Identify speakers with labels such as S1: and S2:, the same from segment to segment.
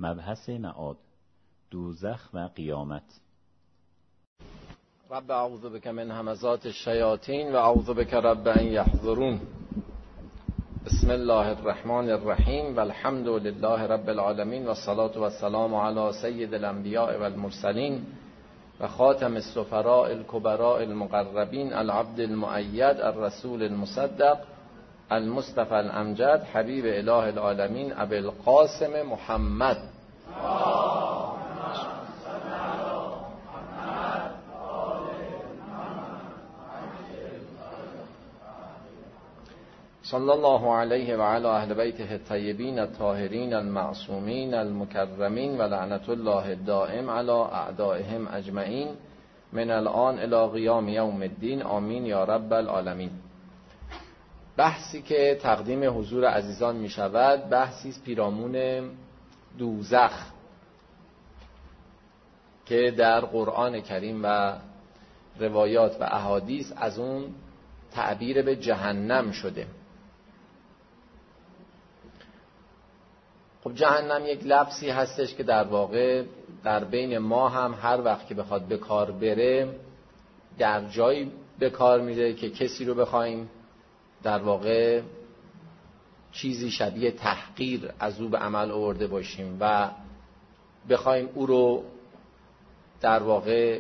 S1: مبحث معاد، دوزخ و قیامت.
S2: رب اعوذ بک من همزات الشیاطین و اعوذ بک رب ان یحضرون. بسم الله الرحمن الرحیم و الحمد لله رب العالمین و الصلاة و السلام علی سید الانبیاء و المرسلین و خاتم السفراء الکبراء المقربین العبد المؤید الرسول المصدق المصطفى الامجد حبیب اله العالمین ابی القاسم محمد صلی الله علیه و علی اهل بیته الطیبین الطاهرین المعصومین المکرمین و لعنت الله الدائم علی اعدائهم اجمعین من الان الی قیام یوم الدین آمین یا رب العالمین. بحثی که تقدیم حضور عزیزان می شود بحثی است پیرامون دوزخ که در قرآن کریم و روایات و احادیث از اون تعبیر به جهنم شده. خب جهنم یک لفظی هستش که در واقع در بین ما هم هر وقت که بخواد به کار بره در جایی به کار میره که کسی رو بخوایم در واقع چیزی شبیه تحقیر از او به عمل آورده باشیم و بخوایم او رو در واقع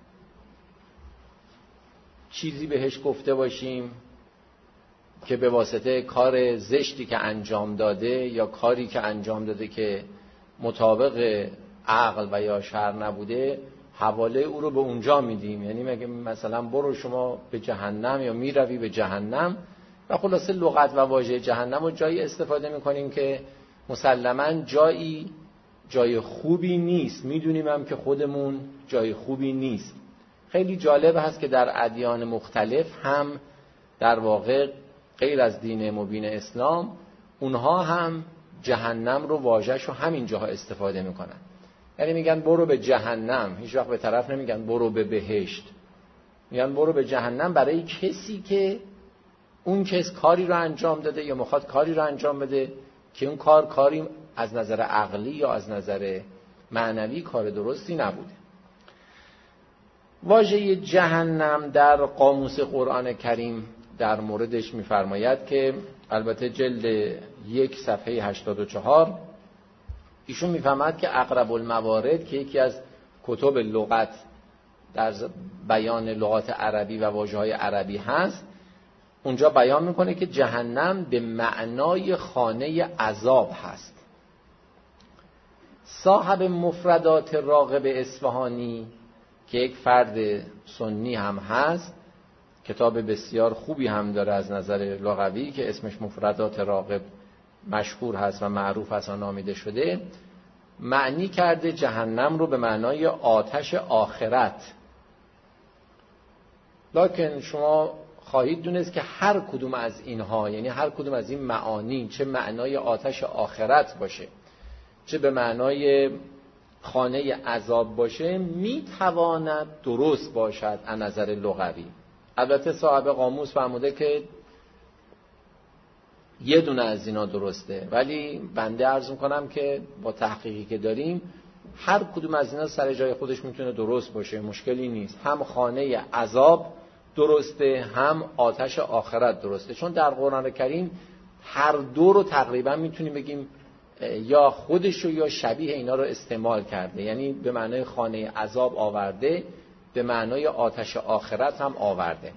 S2: چیزی بهش گفته باشیم که به واسطه کار زشتی که انجام داده یا کاری که انجام داده که مطابق عقل و یا شرع نبوده حواله او رو به اونجا میدیم. یعنی مگه مثلا برو شما به جهنم یا میروی به جهنم و خلاصه لغت و واژه جهنم رو جایی استفاده میکنیم که مسلماً جای خوبی نیست. میدونیم هم که خودمون جای خوبی نیست. خیلی جالب هست که در ادیان مختلف هم در واقع غیر از دین مبین اسلام اونها هم جهنم رو واژه‌ش رو همین جاها استفاده میکنن. یعنی میگن برو به جهنم، هیچ وقت به طرف نمیگن برو به بهشت. میگن برو به جهنم برای کسی که اون کس کاری رو انجام داده یا میخواد کاری رو انجام بده که اون کاری از نظر عقلی یا از نظر معنوی کار درستی نبوده. واژه جهنم در قاموس قرآن کریم در موردش میفرماید که البته جلد 1 صفحه 84 ایشون میفهمد که اقرب الموارد که یکی از کتب لغت در بیان لغات عربی و واژه‌های عربی هست اونجا بیان میکنه که جهنم به معنای خانه عذاب هست. صاحب مفردات راغب اصفهانی که یک فرد سنی هم هست، کتاب بسیار خوبی هم داره از نظر لغوی که اسمش مفردات راغب مشهور هست و معروف هست و نامیده شده، معنی کرده جهنم رو به معنای آتش آخرت. لکن شما خواهید دونست که هر کدوم از اینها، یعنی هر کدوم از این معانی، چه معنای آتش آخرت باشه چه به معنای خانه عذاب باشه، میتواند درست باشد از نظر لغوی. البته صاحب قاموس فرموده که یه دونه از اینا درسته، ولی بنده عرض میکنم که با تحقیقی که داریم هر کدوم از اینا سر جای خودش میتونه درست باشه، مشکلی نیست. هم خانه عذاب درسته هم آتش آخرت درسته، چون در قرآن کریم هر دو رو تقریبا میتونیم بگیم یا خودشو یا شبیه اینا رو استعمال کرده. یعنی به معنای خانه عذاب آورده، به معنای آتش آخرت هم آورده.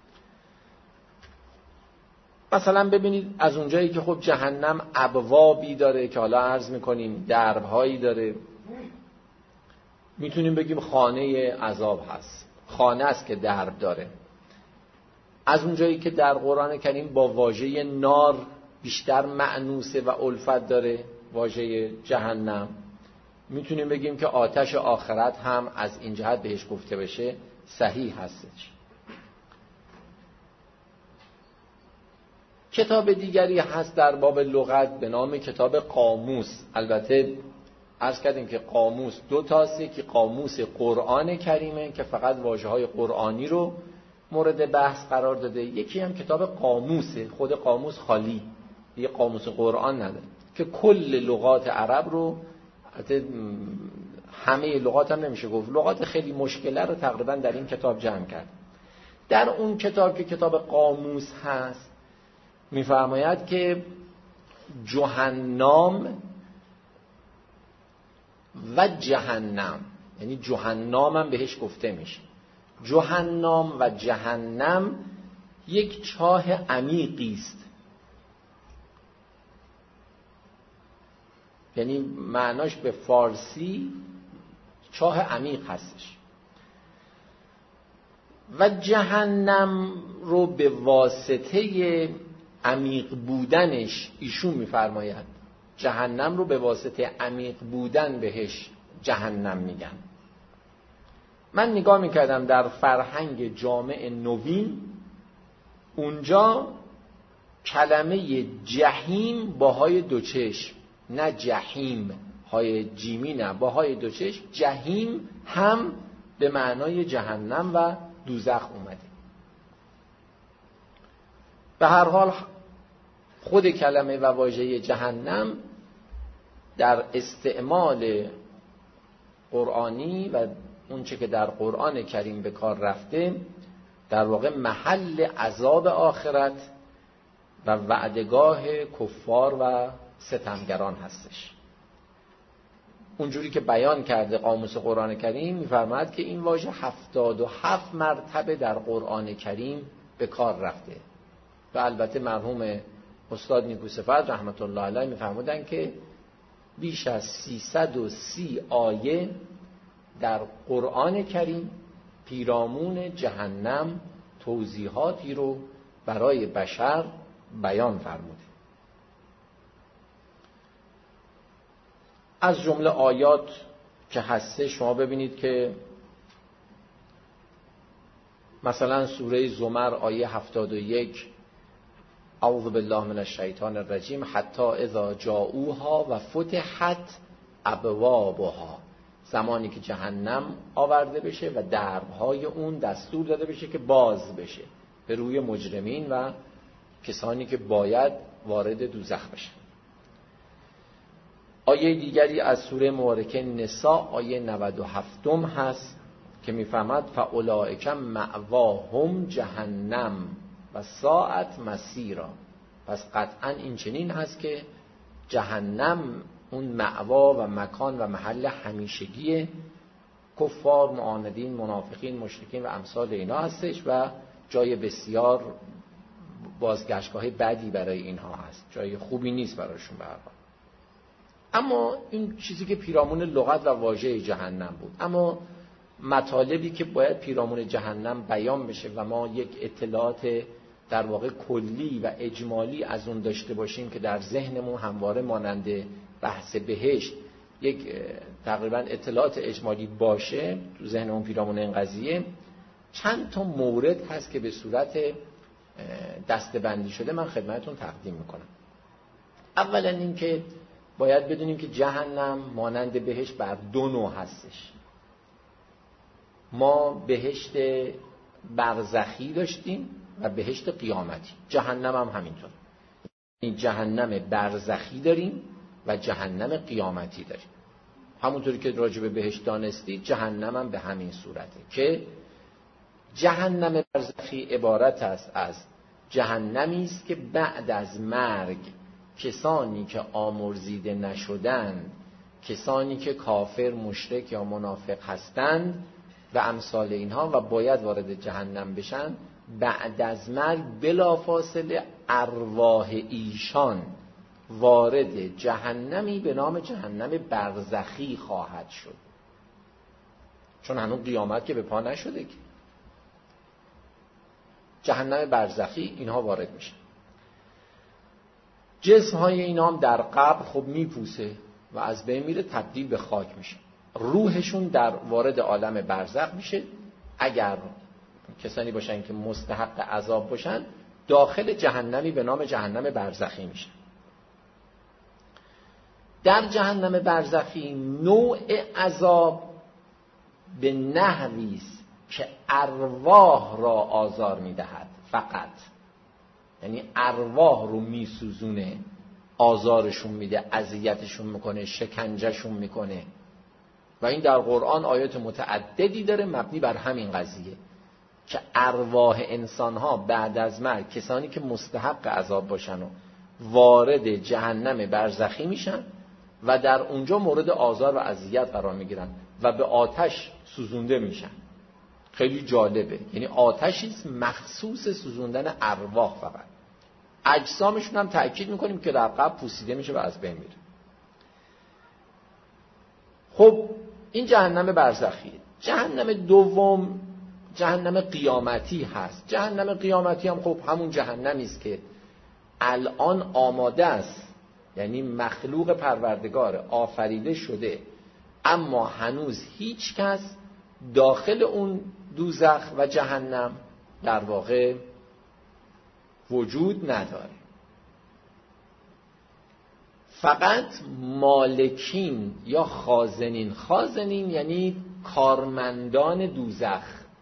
S2: مثلا ببینید از اونجایی که خب جهنم ابوابی داره که حالا عرض میکنیم دربهایی داره، میتونیم بگیم خانه عذاب هست، خانه است که درب داره. از اونجایی که در قرآن کریم با واژه نار بیشتر مأنوسه و الفت داره، واژه جهنم، میتونیم بگیم که آتش آخرت هم از این جهت بهش گفته بشه صحیح هستش. کتاب دیگری هست در باب لغت به نام کتاب قاموس. البته عرض کردیم که قاموس دو تاست، یکی قاموس قرآن کریمه که فقط واژه‌های قرآنی رو مورد بحث قرار داده، یکی هم کتاب قاموسه، خود قاموس خالی، یه قاموس قرآن نداره که کل لغات عرب رو البته همه لغات هم نمیشه گفت، لغات خیلی مشکله رو تقریبا در این کتاب جمع کرد. در اون کتاب که کتاب قاموس هست میفرماید که جهنم و جهنم، یعنی جهنم هم بهش گفته میشه، جهنم و جهنم یک چاه عمیقی است. یعنی معناش به فارسی چاه عمیق هستش. و جهنم رو به واسطه عمیق بودنش ایشون میفرماید، جهنم رو به واسطه عمیق بودن بهش جهنم میگن. من نگاه میکردم در فرهنگ جامع نوین، اونجا کلمه جهیم با های دو چشم، نه جهیم های جیمی، نه با های دو چشم، جهیم هم به معنای جهنم و دوزخ اومده. به هر حال خود کلمه و واژه جهنم در استعمال قرآنی و اونچه که در قرآن کریم به کار رفته در واقع محل عذاب آخرت و وعدگاه کفار و ستمگران هستش. اونجوری که بیان کرده قاموس قرآن کریم می‌فرماید که این واژه 77 مرتبه در قرآن کریم به کار رفته و البته مرحوم استاد نیکوصفت رحمت الله علیه می‌فرمودن که بیش از 330 آیه در قرآن کریم پیرامون جهنم توضیحاتی رو برای بشر بیان فرموده. از جمله آیات که هسته شما ببینید که مثلا سوره زمر آیه 71 اعوذ بالله من الشیطان الرجیم حتی اذا جاءوها و فتحت ابوابها، زمانی که جهنم آورده بشه و دربهای اون دستور داده بشه که باز بشه به روی مجرمین و کسانی که باید وارد دوزخ بشن. آیه دیگری از سوره مبارکه نساء آیه 97 هست که میفهمد فاولئک مأواهم جهنم و ساعت مصیرا. پس قطعا این چنین هست که جهنم اون مأوا و مکان و محل همیشگی کفار، معاندین، منافقین، مشرکین و امثال اینا هستش و جای بسیار بازگشتگاه بدی برای اینها هست، جای خوبی نیست برایشون به هر حال. اما این چیزی که پیرامون لغت و واژه جهنم بود، اما مطالبی که باید پیرامون جهنم بیان بشه و ما یک اطلاعات در واقع کلی و اجمالی از اون داشته باشیم که در ذهنمون همواره مانند بحث بهشت یک تقریبا اطلاعات اجمالی باشه تو ذهنمون پیرامون این قضیه، چند تا مورد هست که به صورت دسته‌بندی شده من خدمتتون تقدیم میکنم. اولا این که باید بدونیم که جهنم مانند بهشت بر دو نوع هستش. ما بهشت برزخی داشتیم و بهشت قیامتی، جهنم هم همینطور. این جهنم برزخی داریم و جهنم قیامتی داریم. همونطوری که راجع به بهشت دانستید جهنم هم به همین صورته که جهنم برزخی عبارت است از جهنمی است که بعد از مرگ کسانی که آمرزیده نشدند، کسانی که کافر، مشرک یا منافق هستند و امثال اینها و باید وارد جهنم بشن، بعد از مرگ بلافاصله ارواح ایشان وارد جهنمی به نام جهنم برزخی خواهد شد، چون هنوز قیامت که به پا نشده که. جهنم برزخی اینها وارد میشن. جسم های اینا هم در قبر خب میپوسه و از بین میره، تبدیل به خاک میشه. روحشون در وارد عالم برزخ میشه. اگر کسانی باشن که مستحق عذاب باشن داخل جهنمی به نام جهنم برزخی میشن. در جهنم برزخی نوع عذاب به نحوی است که ارواح را آزار میدهد فقط، یعنی ارواح رو میسوزونه آزارشون میده، اذیتشون میکنه، شکنجهشون میکنه. و این در قرآن آیات متعددی داره مبنی بر همین قضیه که ارواح انسانها بعد از مرگ، کسانی که مستحق عذاب باشن و وارد جهنم برزخی میشن و در اونجا مورد آزار و اذیت قرار میگیرن و به آتش سوزونده میشن. خیلی جالبه، یعنی آتشی مخصوص سوزوندن ارواح، فقط اجسامشون هم تأکید میکنیم که در قبر پوسیده میشه و از بین میره. خب این جهنم برزخیه. جهنم دوم جهنم قیامتی هست. جهنم قیامتی هم خب همون جهنمی است که الان آماده است، یعنی مخلوق پروردگار آفریده شده، اما هنوز هیچ کس داخل اون دوزخ و جهنم در واقع وجود نداره. فقط مالکین یا خازنین، خازنین یعنی کارمندان دوزخ،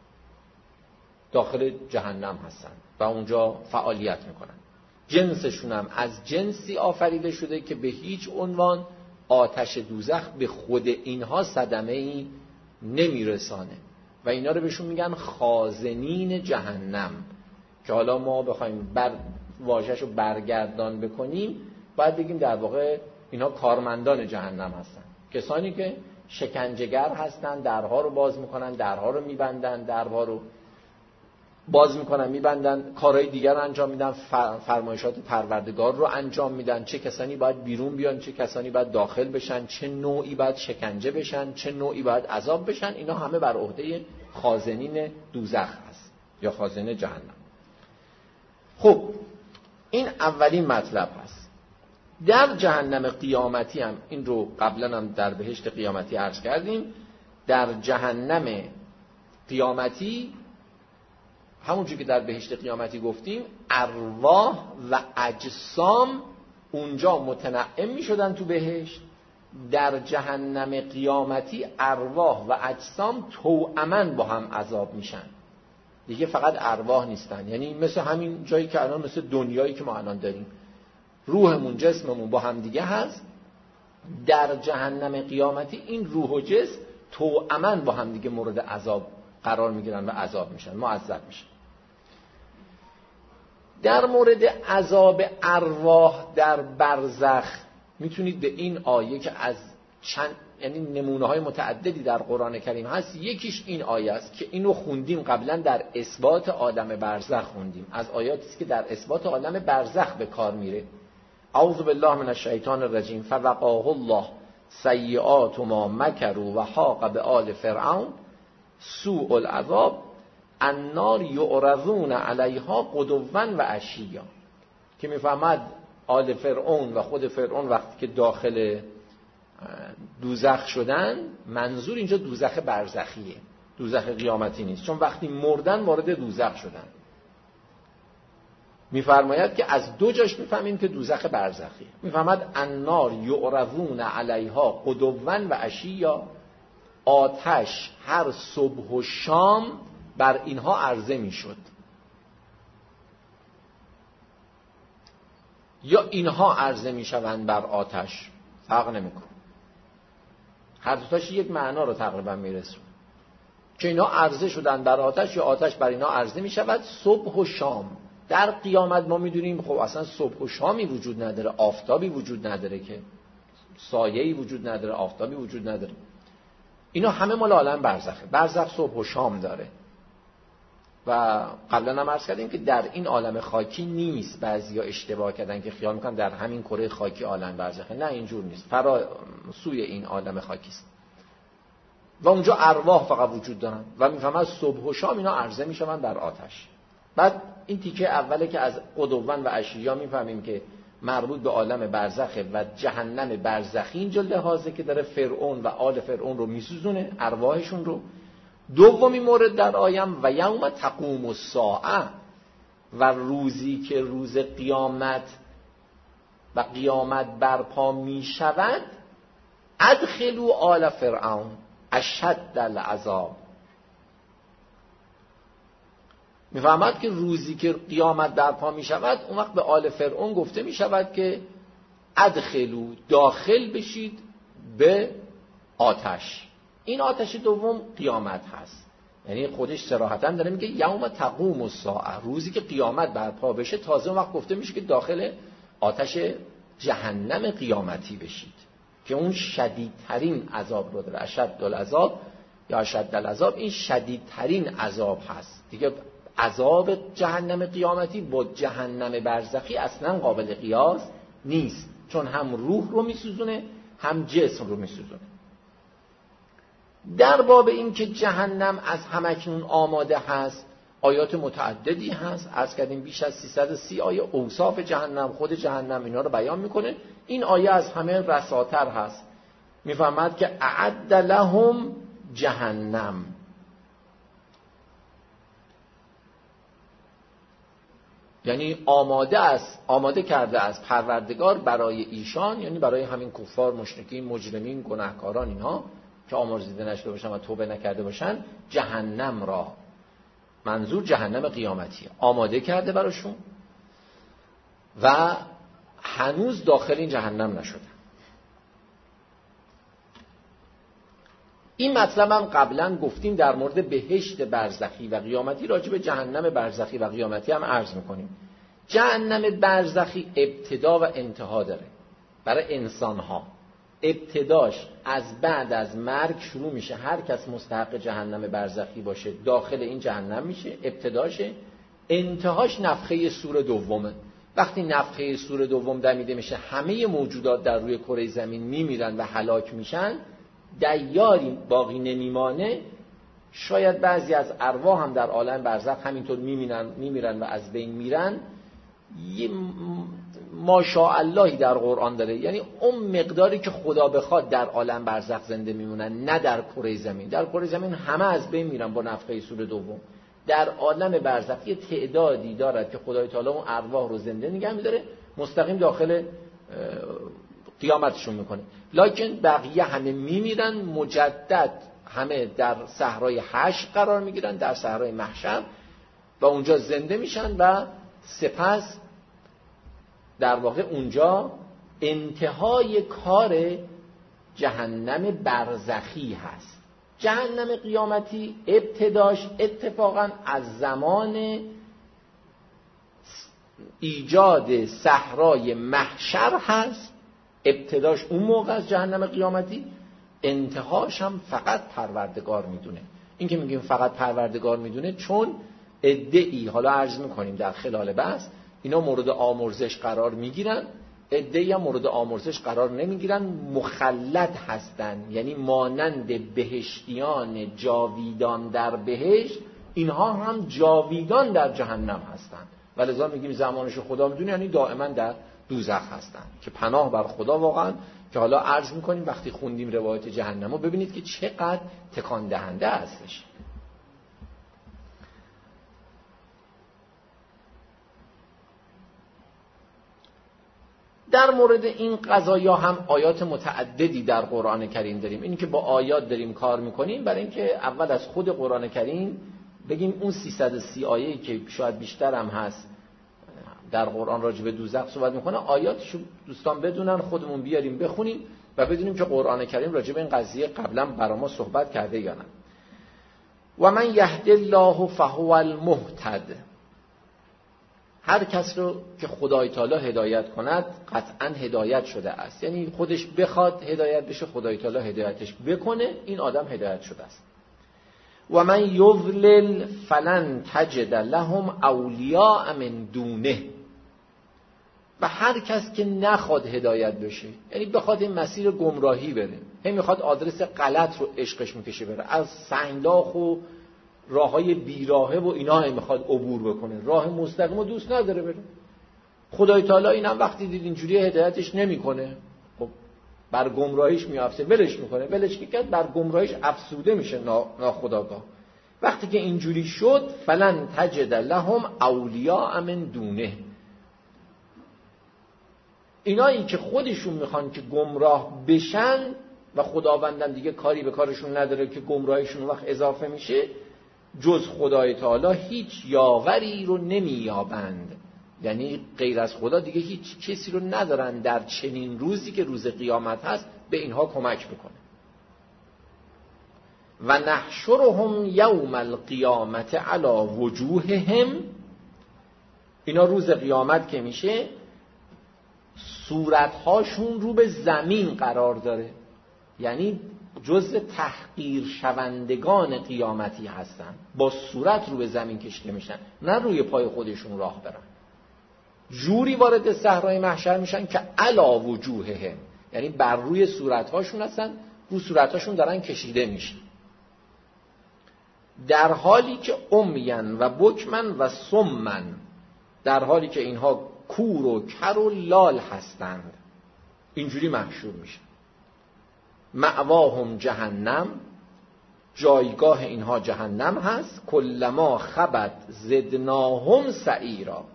S2: داخل جهنم هستن و اونجا فعالیت میکنن. جنسشون هم از جنسی آفریده شده که به هیچ عنوان آتش دوزخ به خود اینها صدمه‌ای نمیرسانه و اینا رو بهشون میگن خازنین جهنم. که حالا ما بخوایم واژه‌شو برگردان بکنیم باید بگیم در واقع اینها کارمندان جهنم هستن، کسانی که شکنجهگر هستن، درها رو باز میکنن، درها رو میبندن، درها رو باز میکنن میبندن، کارهای دیگر انجام میدن، فرمایشات پروردگار رو انجام میدن، چه کسانی باید بیرون بیان، چه کسانی باید داخل بشن، چه نوعی باید شکنجه بشن، چه نوعی باید عذاب بشن. اینا همه بر عهده خازنین دوزخ هست یا خازن جهنم. خب این اولین مطلب هست. در جهنم قیامتی هم، این رو قبلا هم در بهشت قیامتی عرض کردیم، در جهنم قیامتی همونجوری که در بهشت قیامتی گفتیم ارواح و اجسام اونجا متنعم می شدن تو بهشت. در جهنم قیامتی ارواح و اجسام توأماً با هم عذاب میشن، دیگه فقط ارواح نیستن. یعنی مثل همین جایی که الان، مثل دنیایی که ما الان داریم، روحمون جسممون با هم دیگه هست. در جهنم قیامتی این روح و جسم توأماً با هم دیگه مورد عذاب قرار میگیرن و عذاب میشن، معذب میشن. در مورد عذاب ارواح در برزخ میتونید به این آیه که از یعنی نمونه های متعددی در قرآن کریم هست، یکیش این آیه است که اینو خوندیم قبلا در اثبات عالم برزخ خوندیم، از آیاتی است که در اثبات عالم برزخ به کار میره. اعوذ بالله من الشیطان الرجیم فوقاه الله سیئات ما مکروا و حاق بآل فرعون سوء العذاب النار یعرضون علیها غدوا و عشیا. که میفهمد آل فرعون و خود فرعون وقتی که داخل دوزخ شدن، منظور اینجا دوزخ برزخیه، دوزخ قیامتی نیست، چون وقتی مردن وارد دوزخ شدن. میفرماید که از دو جاش میفهمیم که دوزخ برزخیه. میفهمد النار یعرضون علیها غدوا و عشیا، آتش هر صبح و شام بر اینها عرضه میشد، یا اینها عرضه میشوند بر آتش، فرق نمیکنه، هر دوتاش یک معنا رو تقریبا میرسون، که اینا عرضه شدن بر آتش یا آتش بر اینا عرضه میشود صبح و شام. در قیامت ما میدونیم خب اصلا صبح و شامی وجود نداره، آفتابی وجود نداره، که سایه‌ای وجود نداره، آفتابی وجود نداره. اینا همه مال عالم برزخه. برزخ صبح و شام داره و قبلا هم عرض کردیم که در این عالم خاکی نیست. بعضیا اشتباه کردن که خیال میکنن در همین کره خاکی عالم برزخه. نه، اینجور نیست، سوی این عالم خاکی است و اونجا ارواح فقط وجود دارن و میفهمن صبح و شام اینا عرضه میشون در آتش. بعد این تیکه اوله که از غدوا و عشیا میفهمیم که مربوط به عالم برزخه و جهنم برزخی اینجا لحاظه که داره فرعون و آل فرعون رو میسوزونه، ارواحشون رو. دومی مورد در آیم و یوم تقوم الساعه، و روزی که روز قیامت و قیامت برپا می شود، ادخلوا آل فرعون اشد العذاب. میفهمد که روزی که قیامت برپا می شود، اون وقت به آل فرعون گفته می شود که ادخلوا داخل بشید به آتش. این آتش دوم قیامت هست. یعنی خودش صراحتاً داره میگه یوم تقوم الساعه، روزی که قیامت برپا بشه تازه اون وقت گفته میشه که داخل آتش جهنم قیامتی بشید که اون شدیدترین عذاب رو داره. اشد العذاب یا اشد العذاب، این شدیدترین عذاب هست دیگه. عذاب جهنم قیامتی با جهنم برزخی اصلا قابل قیاس نیست، چون هم روح رو میسوزونه هم جسم رو میسوزونه. در باب این که جهنم از همکنون آماده هست آیات متعددی هست. عرض کردیم بیش از 330 آیه اوصاف جهنم، خود جهنم اینا رو بیان میکنه. این آیه از همه رساتر هست. میفهمد که اعد لهم جهنم، یعنی آماده کرده از پروردگار برای ایشان، یعنی برای همین کفار، مشرکین، مجرمین، گناهکاران، اینها که آمرزیده نشده باشن و توبه نکرده باشن، جهنم را، منظور جهنم قیامتی، آماده کرده براشون و هنوز داخل این جهنم نشده. این مطلب هم قبلا گفتیم در مورد بهشت برزخی و قیامتی، راجع به جهنم برزخی و قیامتی هم عرض میکنیم. جهنم برزخی ابتدا و انتها داره. برای انسانها ابتداش از بعد از مرگ شروع میشه. هر کس مستحق جهنم برزخی باشه داخل این جهنم میشه، ابتداشه. انتهاش نفخه صور دومه. وقتی نفخه صور دوم دمیده میشه همه موجودات در روی کره زمین میمیرن و هلاک میشن، دیاری باقی نمیمانه. شاید بعضی از ارواح هم در عالم برزخ همینطور میمیرن و از بین میرن. یه ماشاءاللهی در قرآن داره، یعنی اون مقداری که خدا بخواد در عالم برزخ زنده میمونن، نه در کره زمین. در کره زمین همه از بین میرن با نفخه صور دوم. در عالم برزخ یه تعدادی دارد که خدای تعالی اون ارواح رو زنده نگه میداره، مستقیم داخل قیامتشون میکنه. لکن بقیه همه میمیرن مجدد، همه در صحرای حشر قرار میگیرن، در صحرای محشر، و اونجا زنده میشن و سپس در واقع اونجا انتهای کار جهنم برزخی هست. جهنم قیامتی ابتداش اتفاقا از زمان ایجاد صحرای محشر هست. ابتداش اون موقع از جهنم قیامتی، انتهاش هم فقط پروردگار میدونه. این که میگیم فقط پروردگار میدونه چون عده‌ای، حالا عرض میکنیم در خلال بحث، اینا مورد آمرزش قرار میگیرن، عده‌ای هم مورد آمرزش قرار نمیگیرن، مخلد هستن، یعنی مانند بهشتیان جاویدان در بهشت، اینها هم جاویدان در جهنم هستن. ولذا میگیم زمانش خدا میدونه، یعنی دائما در دوزخ هستن که پناه بر خدا واقعا. که حالا عرض میکنیم وقتی خوندیم روایت جهنم رو ببینید که چقدر تکان دهنده هستش. در مورد این قضایا هم آیات متعددی در قرآن کریم داریم. اینی که با آیات داریم کار میکنیم برای اینکه اول از خود قرآن کریم بگیم اون 330 آیه‌ای که شاید بیشتر هم هست در قرآن راجع به دوزخ صحبت میکنه، آیاتشو دوستان بدونن، خودمون بیاریم بخونیم و بدونیم که قرآن کریم راجع به این قضیه قبلا برای ما صحبت کرده یا نه. و من یهد الله فهو المهتد، هر کس رو که خدای تعالی هدایت کند قطعا هدایت شده است. یعنی خودش بخواد هدایت بشه، خدای تعالی هدایتش بکنه، این آدم هدایت شده است. و من یضلل فلن تجد لهم اولیاء من دونه، و هر کس که نخواد هدایت بشه، یعنی بخواد این مسیر گمراهی بره، هم میخواد آدرس غلط رو عشقش میکشه بره، از سنگلاخ و راههای بیراهه و اینا هم میخواد عبور بکنه، راه مستقیم رو دوست نداره بره، خدای تعالی اینم وقتی دید اینجوری هدایتش نمیکنه، خب بر گمراهیش میافته، ولش میکنه. ولش که کرد بر گمراهیش افسوده میشه ناخودآگاه. وقتی که اینجوری شد فلن تجد لهم اولیاء من دونه، اینایی که خودشون میخوان که گمراه بشن و خداوندم دیگه کاری به کارشون نداره که گمراهیشون وقت اضافه میشه، جز خدای تعالی هیچ یاوری رو نمییابند. یعنی غیر از خدا دیگه هیچ کسی رو ندارن در چنین روزی که روز قیامت هست به اینها کمک بکنه. و نحشرهم یوم القیامت علی وجوههم، اینا روز قیامت که میشه صورتهاشون رو به زمین قرار داره، یعنی جزء تحقیر شوندگان قیامتی هستن، با صورت رو به زمین کشیده میشن، نه روی پای خودشون راه برن. جوری وارد صحرای محشر میشن که علی وجوههم، یعنی بر روی صورتهاشون هستن، رو صورتهاشون دارن کشیده میشن، در حالی که عمیان و بکمن و صمن، در حالی که اینها کور و کر و لال هستند، اینجوری محشور میشن. مأواهم جهنم، جایگاه اینها جهنم هست. کلما خبت زدناهم سعیرا،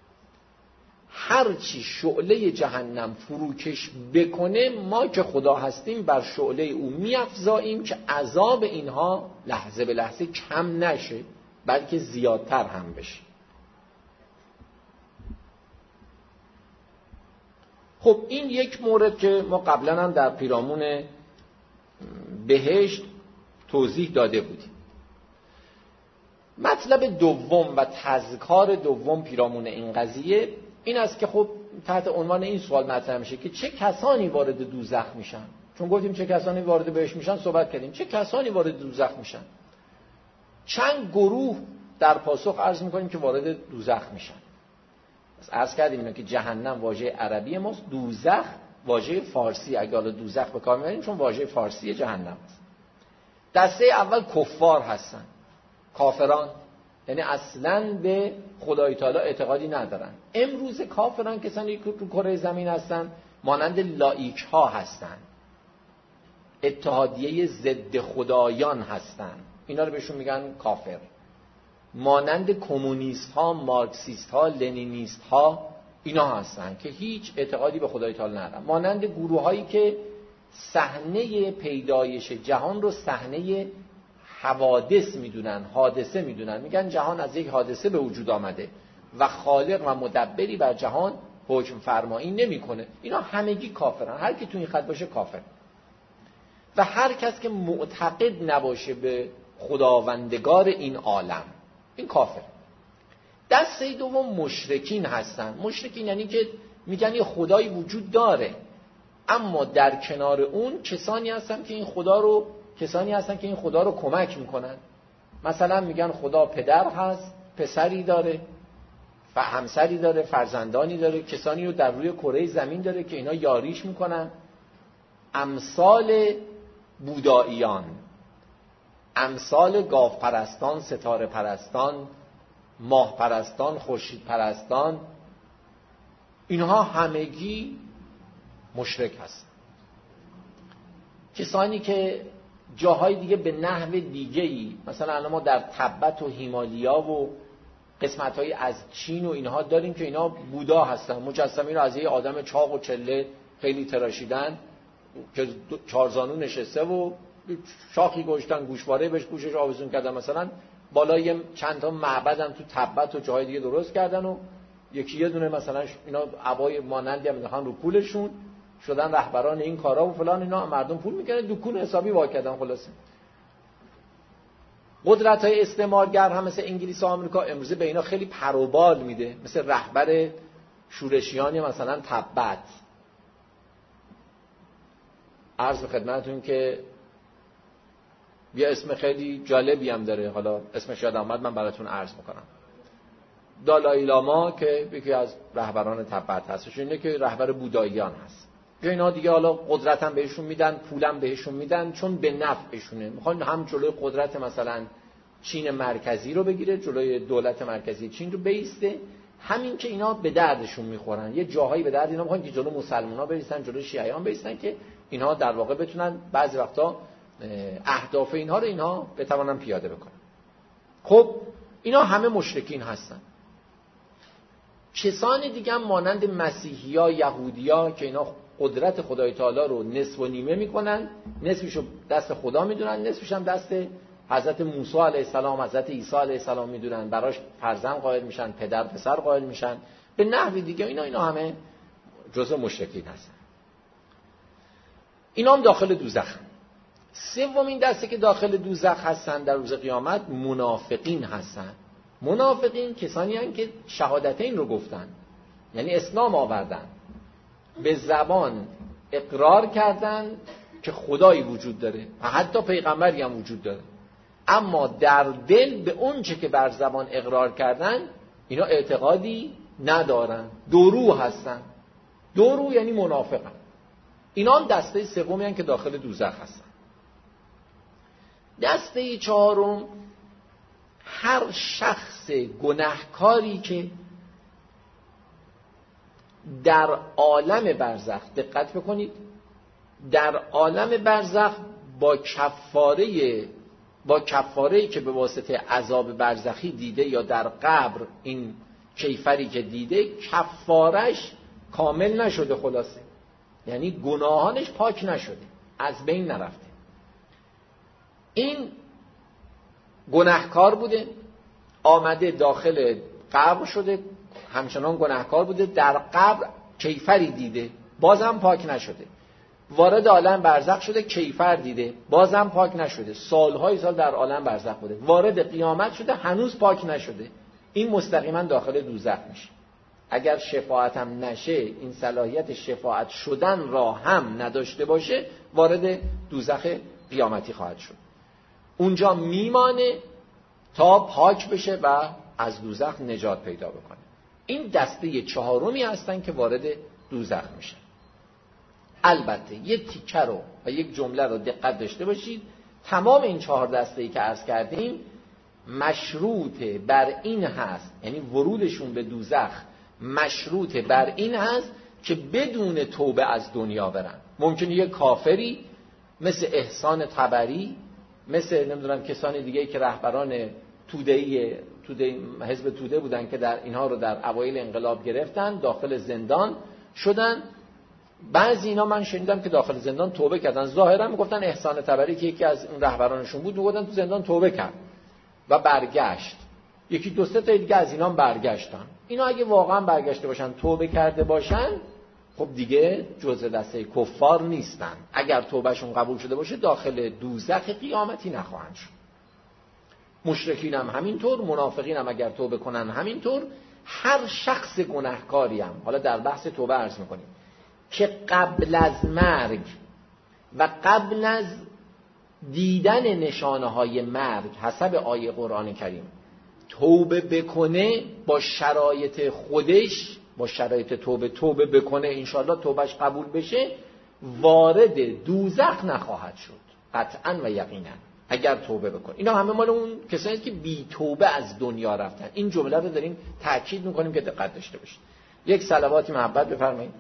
S2: هرچی شعله جهنم فروکش بکنه ما که خدا هستیم بر شعله او میافزاییم که عذاب اینها لحظه به لحظه کم نشه بلکه زیادتر هم بشه. خب این یک مورد که ما قبلا هم در پیرامون بهشت توضیح داده بودیم. مطلب دوم و تذکار دوم پیرامون این قضیه این است که خب تحت عنوان این سوال مطرح میشه که چه کسانی وارد دوزخ میشن. چون گفتیم چه کسانی وارد بهشت میشن صحبت کردیم، چه کسانی وارد دوزخ میشن. چند گروه در پاسخ عرض میکنیم که وارد دوزخ میشن. عرض کردیم اینه که جهنم واژه عربی ماست، دوزخ واژه فارسی، اگه حالا دوزخ به کار میبریم چون واژه فارسی جهنم است. دسته اول کفار هستن، کافران، یعنی اصلاً به خدای تعالی اعتقادی ندارن. امروز کافران کسانی که تو کره زمین هستن مانند لایک ها هستن، اتحادیه ضد خدایان هستن، اینا رو بهشون میگن کافر. مانند کمونیست ها، مارکسیست ها، لنینیست ها اینا هستن که هیچ اعتقادی به خدای تعالی ندارن. مانند گروه هایی که صحنه پیدایش جهان رو صحنه حوادث میدونن، حادثه میدونن، میگن جهان از یک حادثه به وجود آمده و خالق و مدبری بر جهان حکم فرمایی نمیکنه. اینا همگی کافرن، هر کی تو این خط باشه کافر. و هر کس که معتقد نباشه به خداوندگار این عالم این کافر. دسته دوم مشرکین هستن. مشرکین یعنی که میگن یه خدایی وجود داره، اما در کنار اون کسانی هستن که این خدا رو کمک میکنن. مثلا میگن خدا پدر هست، پسری داره، همسری داره، فرزندانی داره، کسانی رو در روی کره زمین داره که اینا یاریش میکنن. امثال بوداییان، امثال گاو پرستان، ستاره پرستان، ماه پرستان، خورشید پرستان، اینها همگی مشرک هست. کسانی که جاهای دیگه به نحو دیگه‌ای، مثلا الان ما در تبت و هیمالیا و قسمت‌های از چین و اینها داریم که اینا بودا هستن، مجسمه رو از یه آدم چاق و چله خیلی تراشیدن که چارزانو نشسته و شاخی گوشتن، گوشواره بهش گوشش آویزون کردن. مثلا بالای چند تا معبد هم تو تبت و جاهای دیگه درست کردن و یکی یه دونه مثلا اینا عبای مانندی هم میخوان رو پولشون شدن رهبران این کارا و فلان، اینا مردم پول میکنن، دکون حسابی وا کردن. خلاصه قدرت‌های استعمارگر هم مثل انگلیس و آمریکا امروزه به اینا خیلی پروبال میده، مثل رهبر شورشیان مثلا تبت. عرض به خدمتتون که یه اسم خیلی جالبی هم داره، حالا اسمش یادم اومد من براتون عرض میکنم. دالای لاما که یکی از رهبران تبت هستش، اینه که رهبر بوداییان هست. یا اینا دیگه حالا قدرت هم بهشون میدن، پولم بهشون میدن، چون به نفعشونه. میخوان هم جلوی قدرت مثلا چین مرکزی رو بگیره، جلوی دولت مرکزی چین رو بیسته، همین که اینا به دردشون میخورن. یه جاهایی به درد اینا میخوان که جلو مسلمان‌ها بریسن، جلو شیعیان بریسن که اینها در واقع بتونن بعضی وقتا اهداف اینها رو اینها بتوانن پیاده بکنن. خب اینا همه مشرکین هستن. کسان دیگه هم مانند مسیحی‌ها، یهودی‌ها که اینا قدرت خدای تعالی رو نصف و نیمه میکنن، نصفشو دست خدا میدونن، نصفش هم دست حضرت موسی علیه السلام، حضرت عیسی علیه السلام میدونن، براش فرزند قائل میشن، پدر پسر قائل میشن به نحوی دیگه اینا همه جزء مشرکین هستن. اینا هم داخل دوزخ. سومین دسته که داخل دوزخ هستن در روز قیامت منافقین هستن. منافقین کسانی هستند که شهادتین رو گفتن، یعنی اسلام آوردن، به زبان اقرار کردن که خدایی وجود داره و حتی پیغمبری هم وجود داره، اما در دل به اون چه که بر زبان اقرار کردن اینا اعتقادی ندارن، دورو هستن. دورو یعنی منافقن. اینا هم دسته سومی هستند که داخل دوزخ هستن. دسته چهارم هر شخص گناهکاری که در عالم برزخ، دقت بکنید، در عالم برزخ با کفاره‌ای که به واسطه عذاب برزخی دیده یا در قبر این کیفری که دیده کفارش کامل نشده، خلاصه یعنی گناهانش پاک نشده، از بین نرفته. این گناهکار بوده، آمده داخل قبر شده، همچنان گناهکار بوده، در قبر کیفری دیده، بازم پاک نشده. وارد عالم برزخ شده، کیفر دیده، بازم پاک نشده، سالهای سال در عالم برزخ بوده. وارد قیامت شده، هنوز پاک نشده. این مستقیما داخل دوزخ میشه. اگر شفاعت هم نشه، این صلاحیت شفاعت شدن را هم نداشته باشه، وارد دوزخ قیامتی خواهد شد. اونجا میمانه تا پاک بشه و از دوزخ نجات پیدا بکنه. این دسته چهارمی هستن که وارد دوزخ میشن. البته یک تیکه رو و یک جمله رو دقت داشته باشید، تمام این 4 دسته‌ای که عرض کردیم مشروط بر این هست، یعنی ورودشون به دوزخ مشروط بر این هست که بدون توبه از دنیا برن. ممکنه یک کافری مثل احسان طبری، مثل نمیدونم کسان دیگه که رهبران توده حزب توده بودن که در اینها رو در اوایل انقلاب گرفتن، داخل زندان شدن. بعضی اینا من شنیدم که داخل زندان توبه کردن. ظاهرا میگفتن احسان طبری که یکی از اون رهبرانشون بود، میگفتن تو زندان توبه کرد و برگشت. یکی 2-3 تا دیگه از اینا هم برگشتن. اینا اگه واقعا برگشته باشن، توبه کرده باشن، خب دیگه جزء دسته کفار نیستن. اگر توبهشون قبول شده باشه داخل دوزخ قیامتی نخواهند شد. مشرکین هم همینطور، منافقین هم اگر توبه کنن همینطور. هر شخص گناهکاری هم، حالا در بحث توبه عرض میکنیم، که قبل از مرگ و قبل از دیدن نشانه های مرگ حسب آیه قرآن کریم توبه بکنه، با شرایط خودش، با شرایط توبه بکنه، انشاءالله توبهش قبول بشه، وارد دوزخ نخواهد شد قطعا و یقینا اگر توبه بکنه. اینا همه مال اون کسانی که بی توبه از دنیا رفتن. این جمله رو داریم تاکید میکنیم که دقت داشته باشید. یک صلواتی محبت بفرمایید.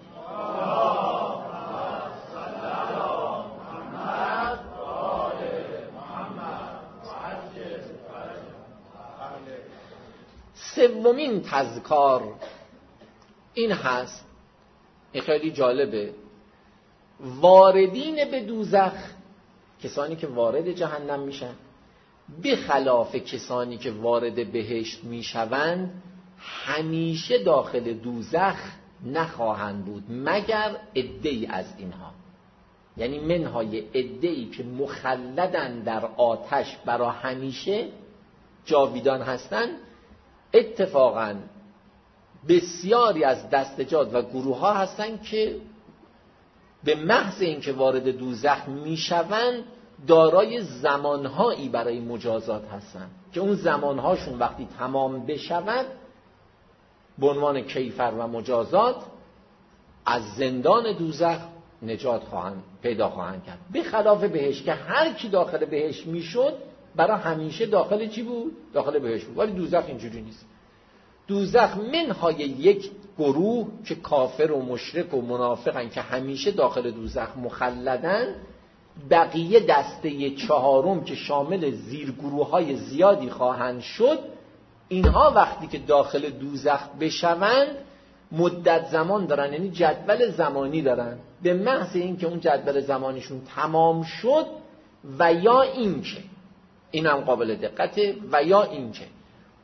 S2: سومین تذکار این هست، این خیلی جالبه، واردین به دوزخ، کسانی که وارد جهنم میشن، به خلاف کسانی که وارد بهشت میشوند، همیشه داخل دوزخ نخواهند بود مگر عده‌ای از اینها، یعنی منهای عده‌ای که مخلدن در آتش برای همیشه جاویدان هستند. اتفاقاً بسیاری از دستجات و گروه ها هستن که به محض اینکه وارد دوزخ میشوند دارای زمانهایی برای مجازات هستن که اون زمانهاشون وقتی تمام بشود به عنوان کیفر و مجازات از زندان دوزخ نجات پیدا خواهند کرد. به خلاف بهشت که هر کی داخل بهشت میشد برای همیشه داخل چی بود؟ داخل بهشت بود. ولی دوزخ اینجوری نیست. دوزخ منهای یک گروه که کافر و مشرک و منافقن که همیشه داخل دوزخ مخلدن، بقیه دسته چهارم که شامل زیرگروه‌های زیادی خواهند شد، اینها وقتی که داخل دوزخ بشوند مدت زمان دارن، یعنی جدول زمانی دارن. به محض اینکه اون جدول زمانیشون تمام شد و یا اینکه اینم قابل دقته، و یا اینکه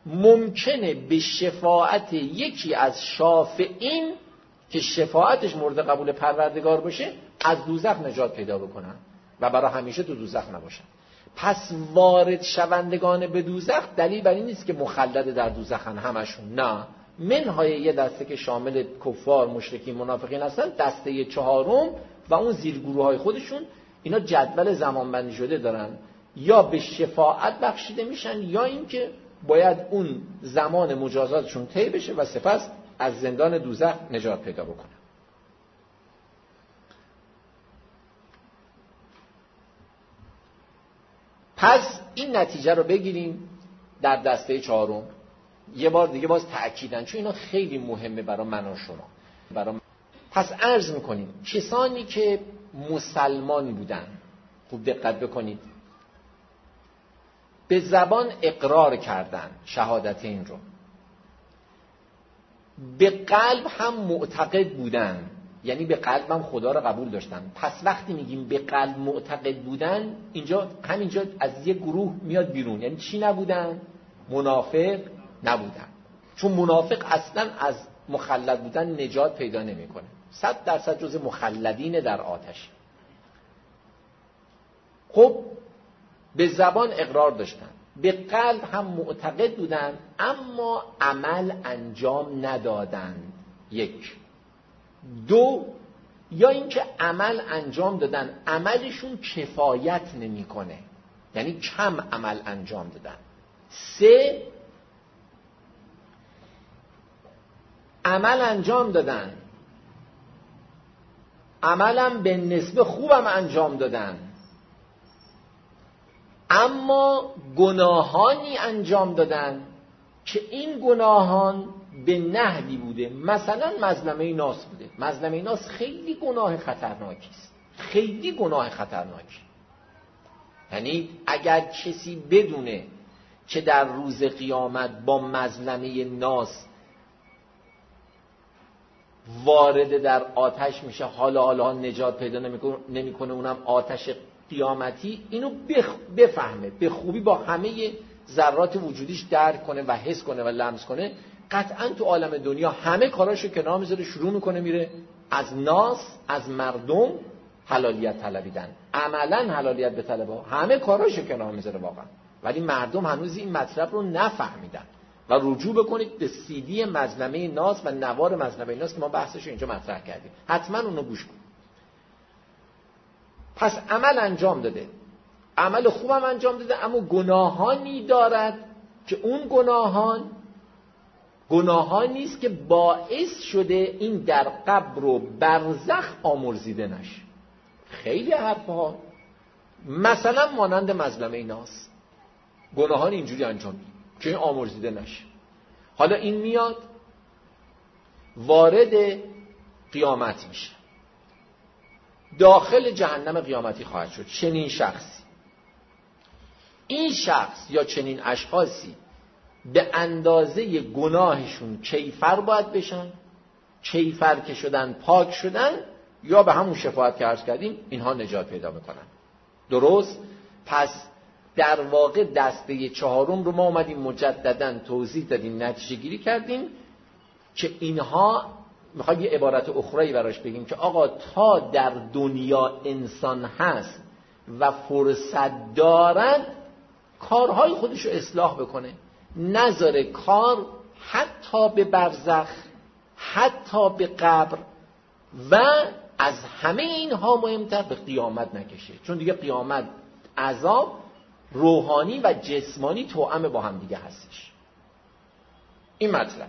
S2: ممکنه به شفاعت یکی از شافعین که شفاعتش مورد قبول پروردگار باشه از دوزخ نجات پیدا بکنن و برای همیشه تو دوزخ نباشن. پس وارد شوندگان به دوزخ دلیل بر این نیست که مخلد در دوزخن همشون، نه، منهای یه دسته که شامل کفار، مشرکین، منافقین هستن، دسته چهارم و اون زیرگروه های خودشون، اینا جدول زمانبندی شده دارن، یا به شفاعت بخشیده میشن یا اینکه باید اون زمان مجازاتشون طی بشه و سپس از زندان دوزخ نجات پیدا بکنن. پس این نتیجه رو بگیریم در دسته چهارم. یه بار دیگه باز تأکیدن، چون اینا خیلی مهمه برای من و شما. پس عرض میکنیم کسانی که مسلمان بودن، خوب دقت بکنید، به زبان اقرار کردن شهادتین رو، به قلب هم معتقد بودن، یعنی به قلب هم خدا رو قبول داشتن. پس وقتی میگیم به قلب معتقد بودن، همینجا از یه گروه میاد بیرون. یعنی چی نبودن؟ منافق نبودن، چون منافق اصلا از مخلد بودن نجات پیدا نمیکنه، 100% جز مخلدین در آتش. خب به زبان اقرار داشتن، به قلب هم معتقد بودن، اما عمل انجام ندادند. یک. دو، یا اینکه عمل انجام دادن، عملشون کفایت نمیکنه، یعنی کم عمل انجام دادن. سه، عمل انجام دادن، عملم به نسبه خوبم انجام دادن، اما گناهانی انجام دادن که این گناهان به نحوی بوده، مثلا مظلمه ناس بوده. مظلمه ناس خیلی گناه خطرناکی است، خیلی گناه خطرناکی. یعنی اگر کسی بدونه که در روز قیامت با مظلمه ناس وارد در آتش میشه، حالا نجات پیدا نمیکنه، اونم آتش قیامتی، اینو بفهمه، به خوبی با همه ذرات وجودیش درک کنه و حس کنه و لمس کنه، قطعا تو عالم دنیا همه کاراشو کنار میذاره، شروع میکنه میره از ناس، از مردم حلالیت طلبیدن، عملا حلالیت به طلبه، همه کاراشو کنار میذاره واقعا. ولی مردم هنوز این مطلب رو نفهمیدن و رجوع بکنید به CD مظلمه ناس و نوار مظلمه ناس که ما بحثش اینجا مطرح کردیم، حتما اونو گوش کنید. پس عمل انجام داده، عمل خوبم انجام داده، اما گناهانی دارد که اون گناهان نیست که باعث شده این در قبر و برزخ آمرزیده نشه. خیلی حرفها، مثلا مانند مظلمه ناس، گناهان اینجوری انجام میده که این آمرزیده نشه. حالا این میاد وارد قیامت میشه، داخل جهنم قیامتی خواهد شد. چنین شخصی، این شخص یا چنین اشخاصی به اندازه گناهشون کیفر باید بشن، کیفر که شدن پاک شدن، یا به همون شفاعت که عرض کردیم اینها نجات پیدا میکنن. درست؟ پس در واقع دسته چهارم رو ما اومدیم مجدداً توضیح دادیم، نتیجه گیری کردیم که اینها، میخوایم یه عبارت اخرایی براش بگیم که آقا تا در دنیا انسان هست و فرصت دارد کارهای خودش رو اصلاح بکنه، نذاره کار حتی به برزخ، حتی به قبر و از همه اینها مهمتر به قیامت نکشه. چون دیگه قیامت عذاب روحانی و جسمانی توأم با هم دیگه هستش. این مطلب.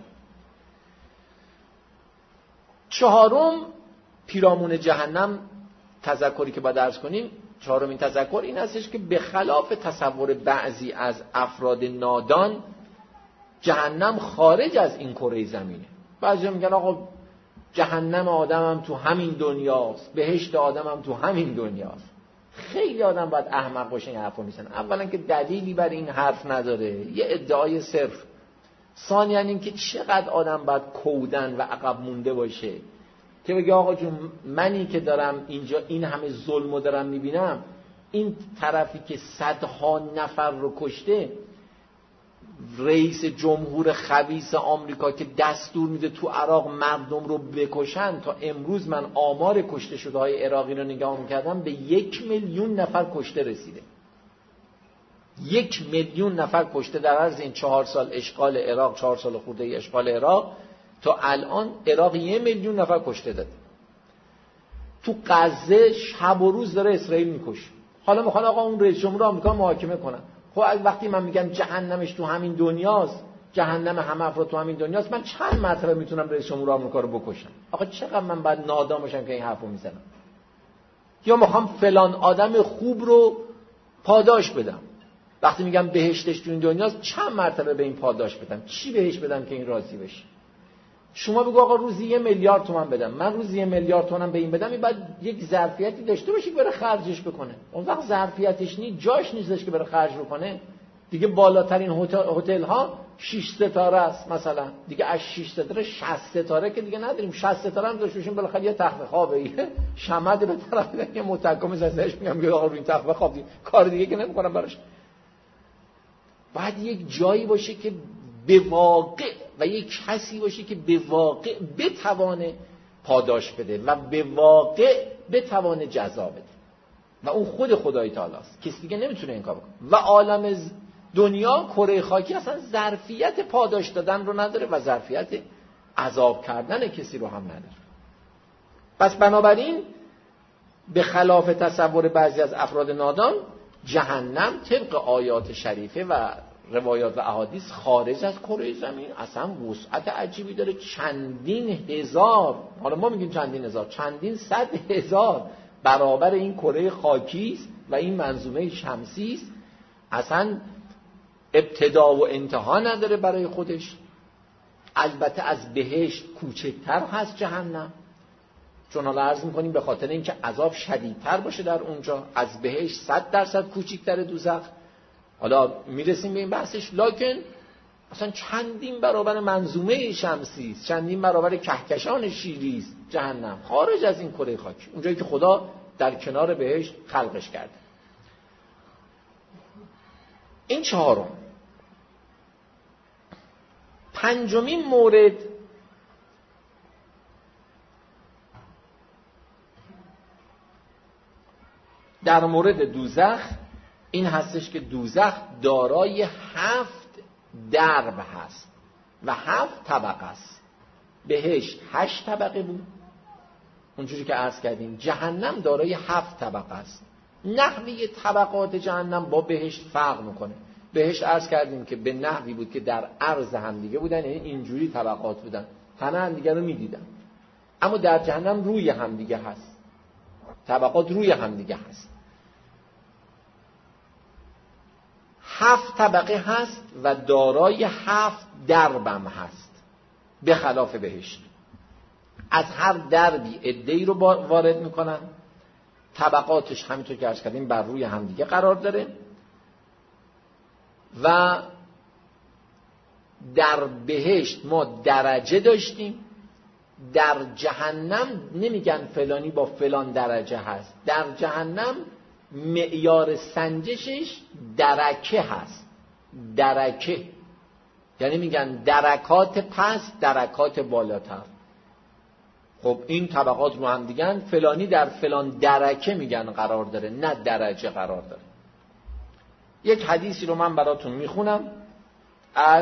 S2: چهارم، پیرامون جهنم، تذکری که باید عرض کنیم، چهارمین تذکر این هستش که به خلاف تصور بعضی از افراد نادان، جهنم خارج از این کره زمینه. بعضی میگن آقا جهنم آدم هم تو همین دنیاست، بهشت آدم هم تو همین دنیاست. خیلی آدم باید احمق باشه این حرفو میزنه. اولا که دلیلی بر این حرف نداره، یه ادعای صرف. ثانیاً این که چقدر آدم باید کودن و عقب مونده باشه که بگه آقا جون منی که دارم اینجا این همه ظلمو دارم میبینم، این طرفی که صدها نفر رو کشته رئیس جمهور خبیث آمریکا که دستور میده تو عراق مردم رو بکشن، تا امروز من آمار کشته شده های عراقی رو نگاه میکردم به 1,000,000 نفر کشته رسیده. 1,000,000 نفر کشته در عرض این 4 سال اشغال عراق، 4 سال خورده اشغال عراق. تا الان عراق 1,000,000 نفر کشته داده. تو غزه شب و روز داره اسرائیل میکشه. حالا میخوان آقا اون رئیس جمهور آمریکا محاکمه کنن. خب وقتی من میگم جهنمش تو همین دنیاست، جهنم همه افراد تو همین دنیاست، من چند مرتبه میتونم رئیس جمهور آمریکا رو بکشم؟ آقا چقدر من باید نادان باشم که این حرفو میزنم؟ یا میخوام فلان آدم خوب رو پاداش بدم، وقتی میگم بهشتش تو این دنیاست چند مرتبه به این پاداش بدم؟ چی بهش بدم که این راضی بشه؟ شما بگو آقا روزی 1,000,000 تومان بدم، من روزی 1,000,000 تومان به این بدم، این باید یک ظرفیتی داشته باشه که بره خرجش بکنه. اون وقت ظرفیتش نیست، جاش نیستش که بره خرج بکنه. دیگه بالاترین هتل ها 6 ستاره است مثلا، دیگه از 6 ستاره 60 ستاره که دیگه نداریم. 60 ستاره هم داشته باشیم بالاخره یه تخت خوابه، یه شمعه به طرف یه متکم زنش میگم آقا روی این تخت خواب دیگه کار دیگه که نمی‌کنم براش. باید یک جایی باشه که به واقع و یک کسی باشه که به واقع بتوانه پاداش بده و به واقع بتوانه جزا بده، و اون خود خدای تعالی است. کسی دیگه نمیتونه این کار بکنه. و عالم دنیا، کره خاکی، اصلا ظرفیت پاداش دادن رو نداره و ظرفیت عذاب کردن کسی رو هم نداره. پس بنابراین به خلاف تصور بعضی از افراد نادان، جهنم طبق آیات شریفه و روایات و احادیث خارج از کره زمین اصلا وسعت عجیبی داره. چندین هزار، حالا ما میگیم چندین هزار، چندین صد هزار برابر این کره خاکی است و این منظومه شمسی است. اصلا ابتدا و انتها نداره برای خودش. البته از بهشت کوچکتر هست جهنم، چون حالا عرض میکنیم به خاطر اینکه عذاب شدیدتر باشه در اونجا. از بهشت 100% کوچکتر دوزخ. حالا میرسیم به این بحثش، لکن اصلا چندین برابر منظومه شمسی است، چندین برابر کهکشان شیری است جهنم، خارج از این کره خاکی، اونجایی که خدا در کنار بهشت خلقش کرده. این چهارم. پنجمین مورد در مورد دوزخ این هستش که دوزخ دارای 7 درب هست و 7 طبقه است. بهشت 8 طبقه بود اونجوری که عرض کردیم، جهنم دارای 7 طبقه است. نحوی طبقات جهنم با بهشت فرق میکنه. بهشت عرض کردیم که به نحوی بود که در عرض همدیگه بودن، یعنی اینجوری طبقات بودن، تنه همدیگه رو میدیدن. اما در جهنم روی همدیگه هست، طبقات روی همدیگه هست. 7 طبقه هست و دارای 7 دربم هست، به خلاف بهشت. از هر دربی عده‌ای رو وارد میکنن. طبقاتش همینطور که عرض کردیم بر روی همدیگه قرار داره و در بهشت ما درجه داشتیم. در جهنم نمیگن فلانی با فلان درجه هست، در جهنم معیار سنجشش درکه هست. درکه یعنی میگن درکات پس، درکات بالاتر. خب این طبقات رو هم دیگن، فلانی در فلان درکه میگن قرار داره، نه درجه قرار داره. یک حدیثی رو من براتون میخونم از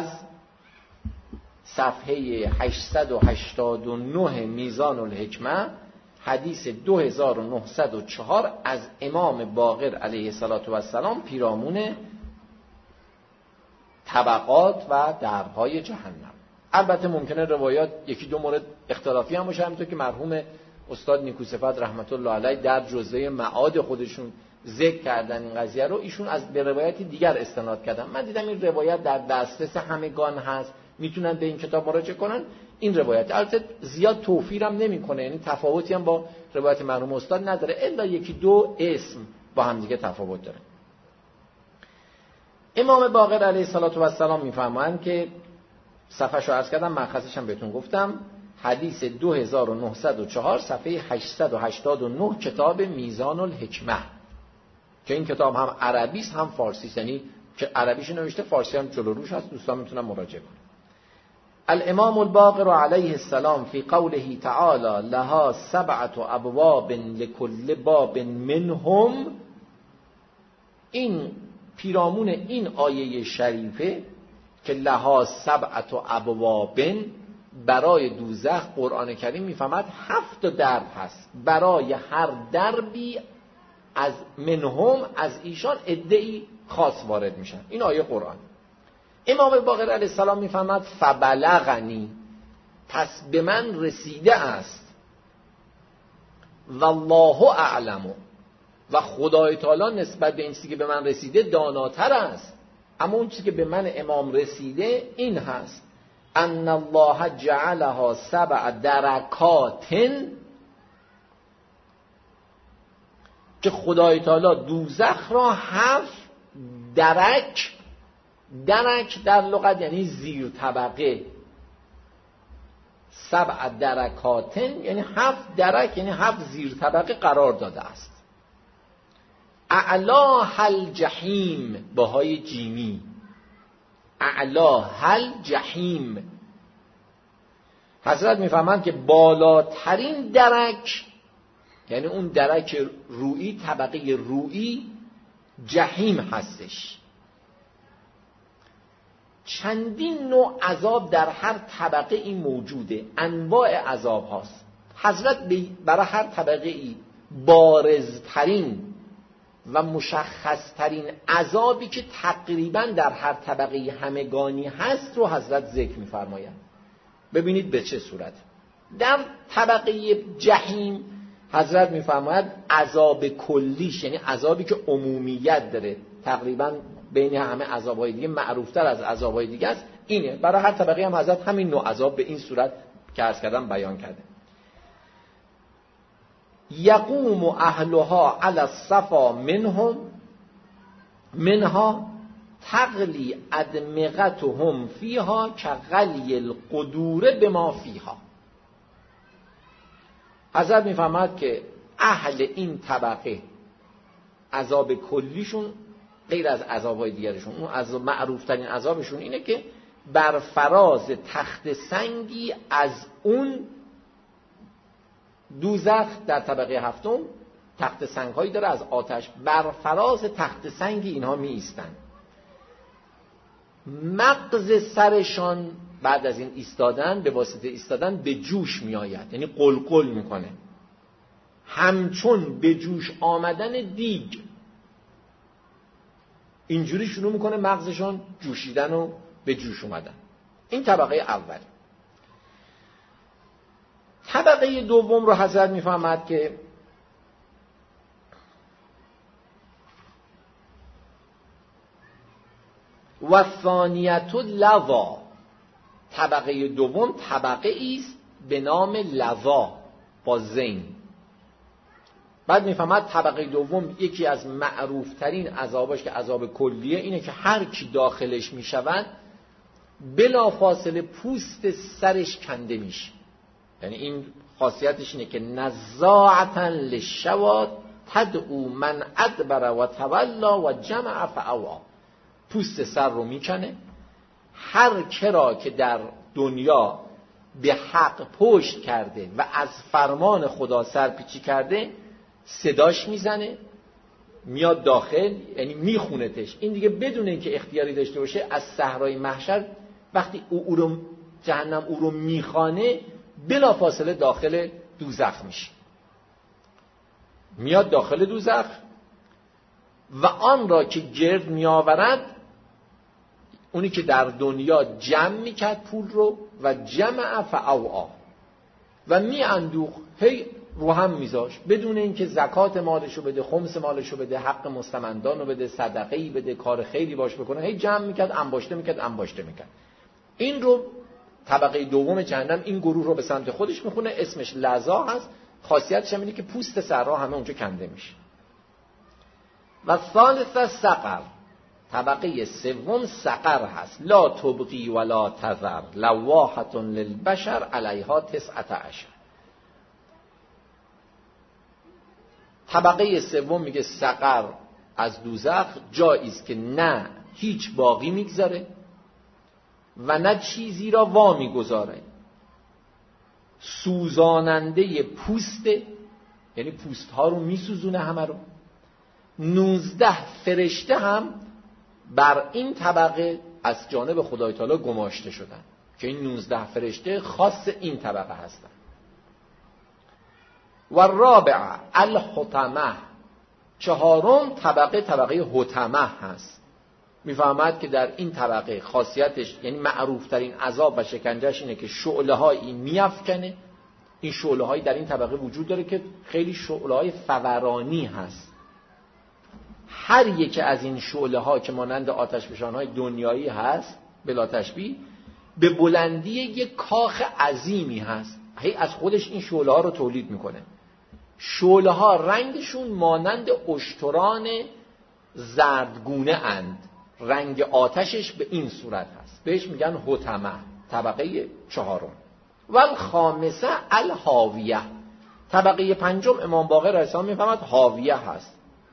S2: صفحه 889 میزان الحکمه، حدیث 2904 از امام باقر علیه السلام، پیرامون طبقات و درهای جهنم. البته ممکنه روایات یکی دو مورد اختلافی هم باشه، همونطور که مرحوم استاد نیکوصفت رحمت الله علیه در جزوه معاد خودشون ذکر کردن این قضیه رو، ایشون از به روایتی دیگر استناد کردن. من دیدم این روایت در دسترس همگان هست، میتونن به این کتاب مراجعه کنن. این روایت البته زیاد توفیرم نمیکنه، یعنی تفاوتی هم با روایت مرحوم استاد نداره، الا یکی دو اسم با هم دیگه تفاوت داره. امام باقر علیه السلام میفرمایند که صفحه‌شو عرض کردم، مأخذش هم بهتون گفتم، حدیث 2904 صفحه 889 کتاب میزان الحکمه، که این کتاب هم عربی است هم فارسی است، یعنی که عربیش نوشته، فارسی هم جلو روش هست، دوستان میتونن مراجعه کنن. الامام الباقر علیه السلام فی قوله تعالی لها 7 ابواب لكل باب منهم، این پیرامون این آیه شریفه که لها 7 ابواب، برای دوزخ قرآن کریم میفهمد 7 درب هست، برای هر دربی از منهم از ایشان عده‌ای خاص وارد میشن. این آیه قرآن. امام باقر علیه السلام میفهمد فبلغنی، پس به من رسیده است، والله اعلم، و خدای تعالی نسبت به این چیزی که به من رسیده داناتر است، اما اون چیزی که به من امام رسیده این هست، ان الله جعلها 7 درکات، که خدای تعالی دوزخ را 7 درک در لغت یعنی زیر طبقه، 7 درکات یعنی 7 درک، یعنی 7 زیر طبقه قرار داده است. اعلاها الجحیم، باهای جیمی، اعلاها الجحیم. حضرت میفهمند که بالاترین درک، یعنی اون درک روئی، طبقه روئی جحیم هستش. چندین نوع عذاب در هر طبقه این موجوده، انواع عذاب هاست. حضرت برای هر طبقه ای بارزترین و مشخصترین عذابی که تقریبا در هر طبقه همگانی هست رو حضرت ذکر می‌فرماید. ببینید به چه صورت. در طبقه جحیم حضرت می‌فرماید عذاب کلیش، یعنی عذابی که عمومیت داره، تقریبا بین همه عذاب‌های دیگه معروفتر از عذاب‌های دیگه است، اینه. برای هر طبقه هم حضرت همین نوع عذاب به این صورت که عرض کردم بیان کرده. یقوم اهلها علی الصفا منها تغلی ادمغتهم فیها کغلی القدور بما فیها. حضرت میفهمد که اهل این طبقه عذاب کلیشون غیر از عذابهای دیگرشون، اون از معروفترین عذابشون اینه که بر فراز تخت سنگی از اون دوزخ در طبقه هفتم تخت سنگ هایی داره از آتش، بر فراز تخت سنگی اینها می ایستن. مغز سرشان بعد از این ایستادن، به واسطه ایستادن به جوش می آید، یعنی قلقل میکنه، همچون به جوش آمدن دیگ. اینجوری شروع میکنه مغزشان جوشیدن و به جوش اومدن. این طبقه اول. طبقه دوم رو حضرت میفهمد که و ثانیت لوا، طبقه دوم طبقه ایست به نام لوا با زین. بعد میفهمد طبقه دوم یکی از معروفترین عذاباش که عذاب کلیه اینه که هر کی داخلش میشود بلا فاصله پوست سرش کنده میشه. یعنی این خاصیتش اینه که نزاعتا للشوا تدعو من ادبر و تولا و جمع فاوعا. پوست سر رو میکنه، هر کرا که در دنیا به حق پشت کرده و از فرمان خدا سرپیچی کرده صداش میزنه، میاد داخل، یعنی میخونتش. این دیگه بدون اینکه اختیاری داشته باشه از صحرای محشر وقتی او رو جهنم او رو میخوانه بلا فاصله داخل دوزخ میشه، میاد داخل دوزخ و آن را که گرد میآورد، اونی که در دنیا جمع میکرد پول رو و جمع فاوعا و میاندوخ، هی رو هم میذاش بدون اینکه زکات مالشو بده، خمس مالشو بده، حق مستمندانو بده، صدقه‌ای بده، کار خیری باش بکنه، هی جمع میکرد، انباشته میکرد. این رو طبقه دوم جهنم این گروه رو به سمت خودش میخونه، اسمش لظا هست. خاصیتش اینه که پوست سرها همه اونجا کنده میشه. و ثالث سقر، طبقه سوم سقر هست. لا تبقی ولا تذر لواحة للبشر علیها 19. طبقه سوم میگه سقر از دوزخ جایی است که نه هیچ باقی میگذاره و نه چیزی را وا میگذاره. سوزاننده پوسته، یعنی پوست ها رو میسوزونه همه رو. 19 فرشته هم بر این طبقه از جانب خدای تعالی گماشته شدن که این 19 فرشته خاص این طبقه هستن. و الرابعه الحطمه، چهارم طبقه حطمه هست. میفهمد که در این طبقه خاصیتش، یعنی معروف ترین عذاب و شکنجهش اینه که شعله هایی میافکنه. این شعله هایی در این طبقه وجود داره که خیلی شعله های فورانی هست. هر یک از این شعله ها که مانند آتش فشان های دنیایی هست بلا تشبیه، به بلندی یک کاخ عظیمی هست. هی از خودش این شعله ها رو تولید میکنه. شعله ها رنگشون مانند اشتران زردگونه اند. رنگ آتشش به این صورت هست. بهش میگن حطمه، طبقه چهارم. و الخامسه الحاویه، طبقه پنجم امام باقر رحمه الله میفهمد حاویه هست.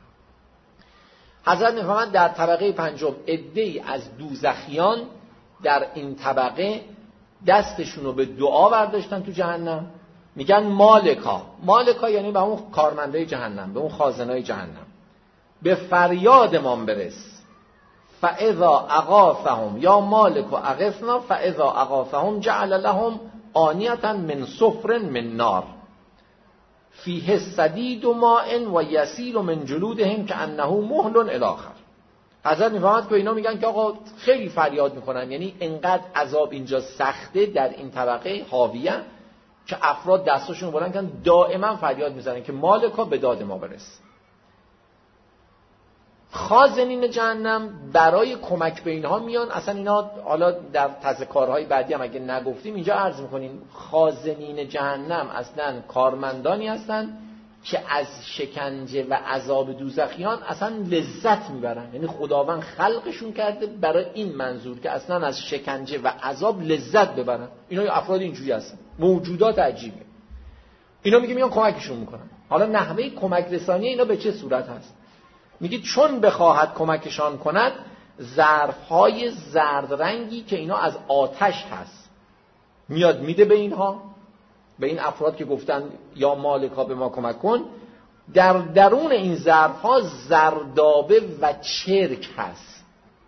S2: حضرت میفهمد در طبقه پنجم عده‌ای از دوزخیان در این طبقه دستشون رو به دعا برداشتن تو جهنم، میگن مالکا. مالکا یعنی به اون کارمنده جهنم، به اون خازنای جهنم، به فریادمان برس. فاذا اغاثهم یا مالک اغثنا فاذا اغاثهم جعل لهم آنیة من صفر من نار فیه صدید ماء و یسیل من جلودهم کأنه مهل الی آخر. حضرت میفهمد که اینا میگن که آقا خیلی فریاد میکنن، یعنی انقدر عذاب اینجا سخته در این طبقه حاویه که افراد دستاشون بلند کردن دائما فریاد میزنن که مالکا به داد ما برس. خازنین جهنم برای کمک به اینها میان. اصلا اینا حالا در تذکارهای بعدی هم اگه نگفتیم اینجا عرض میکنیم، خازنین جهنم اصلا کارمندانی هستن که از شکنجه و عذاب دوزخیان اصلا لذت میبرن. یعنی خداوند خلقشون کرده برای این منظور که اصلا از شکنجه و عذاب لذت ببرن. اینا افراد اینجوری هستن، موجودات عجیبه. اینا میگن کمکشون میکنن. حالا نحوه کمک رسانی اینا به چه صورت هست؟ میگه چون بخواهد کمکشان کند، ظرفهای زرد رنگی که اینا از آتش هست میاد میده به اینها، به این افراد که گفتن یا مالکا به ما کمک کن. در درون این ظرفها زردابه و چرک هست،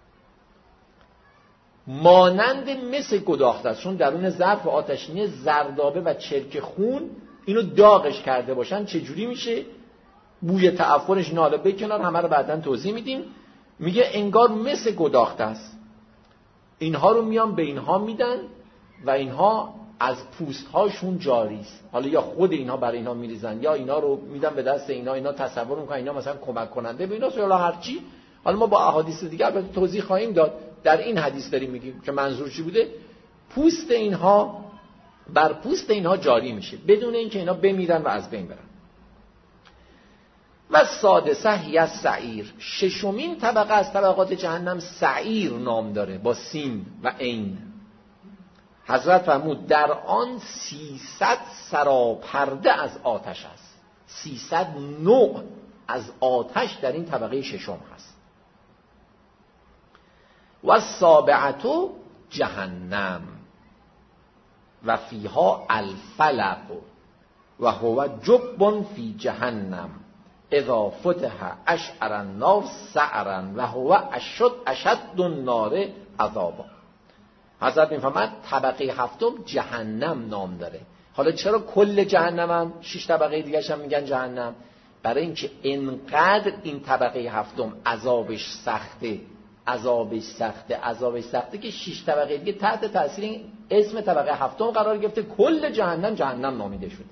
S2: مانند مس گداخته است. چون درون ظرف آتشینی زردابه و چرک خون اینو داغش کرده باشن، چجوری میشه؟ بوی تعفنش ناله به کنار، همه رو بعداً توضیح میدیم. میگه انگار مس گداخته است. اینها رو میان به اینها میدن و اینها از پوست هاشون جاری است. حالا یا خود اینها برای اینها میریزن یا اینا رو میدن به دست اینا تصور میکنن اینا مثلا کمک کننده به ایناست یا هر چی. حالا ما با احادیث دیگه البته توضیح خواهیم داد. در این حدیث داریم میگیم که منظور چی بوده. پوست اینها بر پوست اینها جاری میشه بدون اینکه اینا بمیرن و از بین برن. و سادسه هی سعیر، ششمین طبقه از طبقات جهنم سعیر نام داره با سین و عین. حضرت فرمود در آن 300 سراپرده از آتش است. 300 نوع از آتش در این طبقه ششم هست. و سابعتو جهنم و فیها الفلق و هو جب فی جهنم اذا فتح اشعر النار سعرا و هو اشد النار عذابا. حضرت میفهمد طبقه هفتم جهنم نام داره. حالا چرا کل جهنم هم 6 طبقه دیگه هم میگن جهنم؟ برای اینکه انقدر این طبقه هفتم عذابش سخته که 6 طبقه دیگه تحت تاثیر اسم طبقه هفتم قرار گرفته، کل جهنم نامیده شده.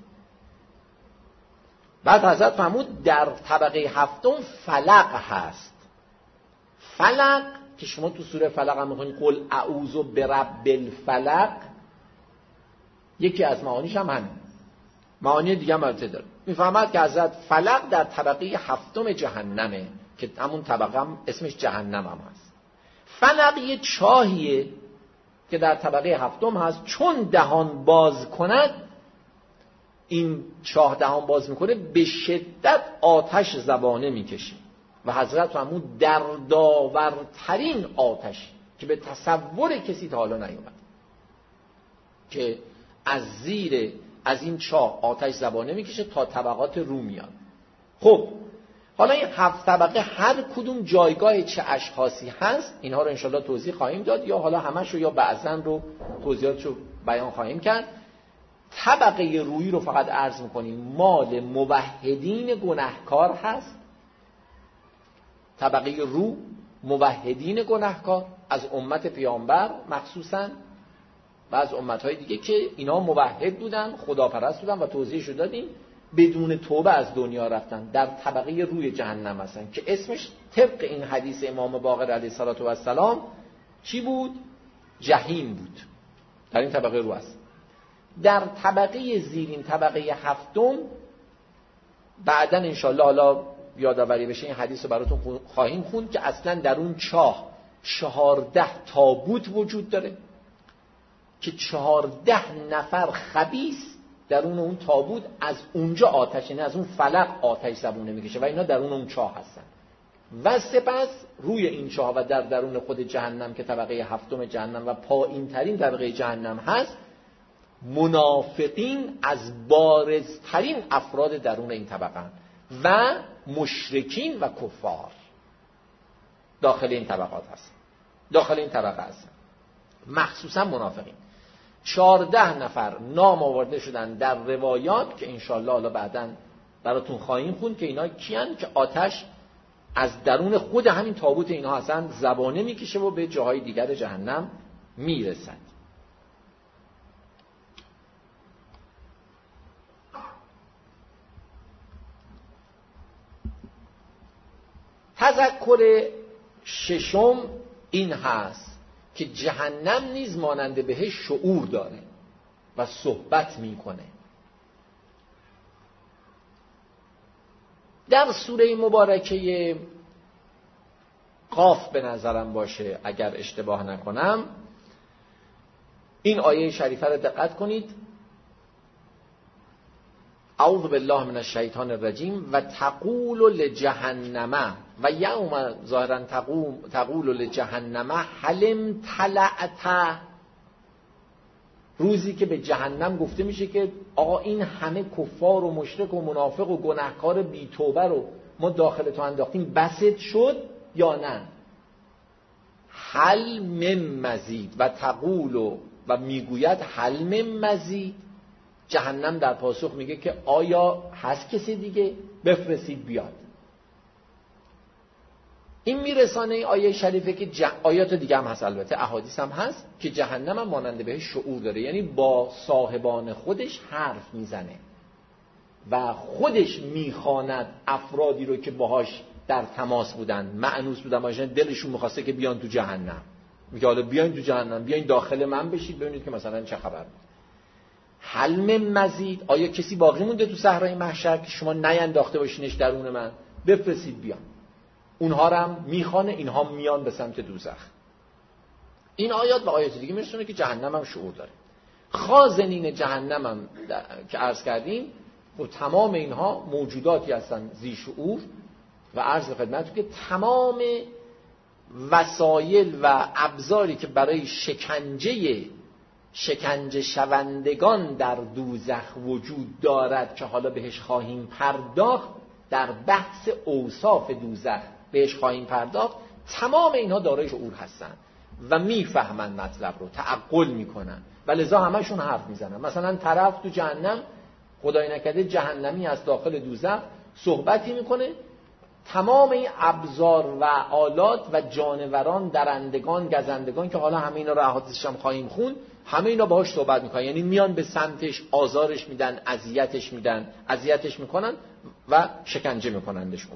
S2: بعد حضرت فرمود در طبقه هفتم فلق هست. فلق که شما تو سوره فلق هم میخونید قل اعوذ برب الفلق، یکی از معانیش هم همین، معانی دیگه هم البته داره. میفهمد که حضرت فلق در طبقه هفتم جهنمه که همون طبقه هم اسمش جهنم هم هست. فلق یه چاهیه که در طبقه هفتم هست، چون دهان باز کند، این چاه دهان باز میکنه به شدت آتش زبانه میکشه. و حضرت فرمود دردآورترین آتش که به تصور کسی تا حالا نیومد، که از این چاه آتش زبانه میکشه تا طبقات رو میاد. خب حالا این 7 طبقه هر کدوم جایگاه چه اشخاصی هست، اینها رو انشالله توضیح خواهیم داد، یا حالا همش رو یا بعضن رو توضیحاتشو بیان خواهیم کرد. طبقه رویی رو فقط عرض میکنیم مال موحدین گناهکار هست. طبقه رو موحدین گناهکار از امت پیامبر مخصوصا و از امتهای دیگه که اینا موحد بودن، خداپرست بودن و توضیحشو دادیم، بدون توبه از دنیا رفتن، در طبقه روی جهنم هستن که اسمش طبق این حدیث امام باقر علیه السلام چی بود؟ جهنم بود. در این طبقه رو هست. در طبقه زیرین، طبقه 7، بعداً انشالله حالا یادآوری بشه این حدیث رو براتون خواهیم خوند که اصلا در اون چاه 14 تابوت وجود داره که 14 نفر خبیث درون اون تابوت از اونجا آتش، یعنی از اون فلق آتش زبونه میکشه و اینا درون اون چاه هستن. و سپس روی این چاه و در درون خود جهنم که طبقه 7 جهنم و پایین ترین طبقه جهنم هست، منافقین از بارزترین افراد درون این طبقه و مشرکین و کفار داخل این طبقات هست، داخل این طبقه هست، مخصوصا منافقین. 14 نفر نام آورده شدن در روایات که انشالله حالا بعداً براتون خواهیم خوند که اینا کیان که آتش از درون خود همین تابوت اینها هستن زبانه میکشه و به جاهای دیگر جهنم میرسد. تذکر ششم این هست که جهنم نیز مانند بهش شعور داره و صحبت میکنه. در سوره مبارکه قاف به نظرم باشه اگر اشتباه نکنم، این آیه شریفه رو دقت کنید. اعوذ بالله من الشیطان الرجیم و تقول لجهنم و یوم ظاهرا تقول لجهنم هل امتلأت، روزی که به جهنم گفته میشه که آقا این همه کفار و مشرک و منافق و گناهکار بی توبه رو ما داخل تو انداختیم، بسط شد یا نه؟ هل من مزید و تقول و میگوید هل من مزید، جهنم در پاسخ میگه که آیا هست کسی دیگه؟ بفرستید بیاد. این میرسانه این آیه شریفه که آیات دیگه هم هست، البته احادیث هم هست که جهنم هم مانند بهش شعور داره، یعنی با صاحبان خودش حرف میزنه و خودش میخواند افرادی رو که باهاش در تماس بودن، مأنوس بودن باشن، دلشون میخواسته که بیان تو جهنم، میگه حالا بیاین تو جهنم، بیاین داخل من بشید ببینید که مثلا چه خبر بود. هل من مزید، آیا کسی باقی مونده تو صحرای محشر که شما نینداخته باشینش درون من؟ بفرستید بیان. اونها رو هم میخوانه، اینها میان به سمت دوزخ. این آیات و آیات دیگه میرسونه که جهنم هم شعور داره. خازنین جهنم هم که عرض کردیم و تمام اینها موجوداتی هستن ذی شعور و عرض خدمتتون که تمام وسایل و ابزاری که برای شکنجه شوندگان در دوزخ وجود دارد که حالا بهش خواهیم پرداخت، در بحث اوصاف دوزخ بهش خواهیم پرداخت، تمام اینها دارای شعور هستن و میفهمن مطلب رو، تعقل میکنن و لذا همشون حرف میزنن. مثلا طرف تو جهنم، خدای نکرده جهنمی از داخل دوزخ صحبتی میکنه، تمام این ابزار و آلات و جانوران، درندگان، گزندگان که حالا همه اینا رو احادیثش هم خواهیم خون، همه اینا باهاش صحبت میکنن، یعنی میان به سمتش، آزارش میدن، اذیتش میکنن و شکنجه میکنندش.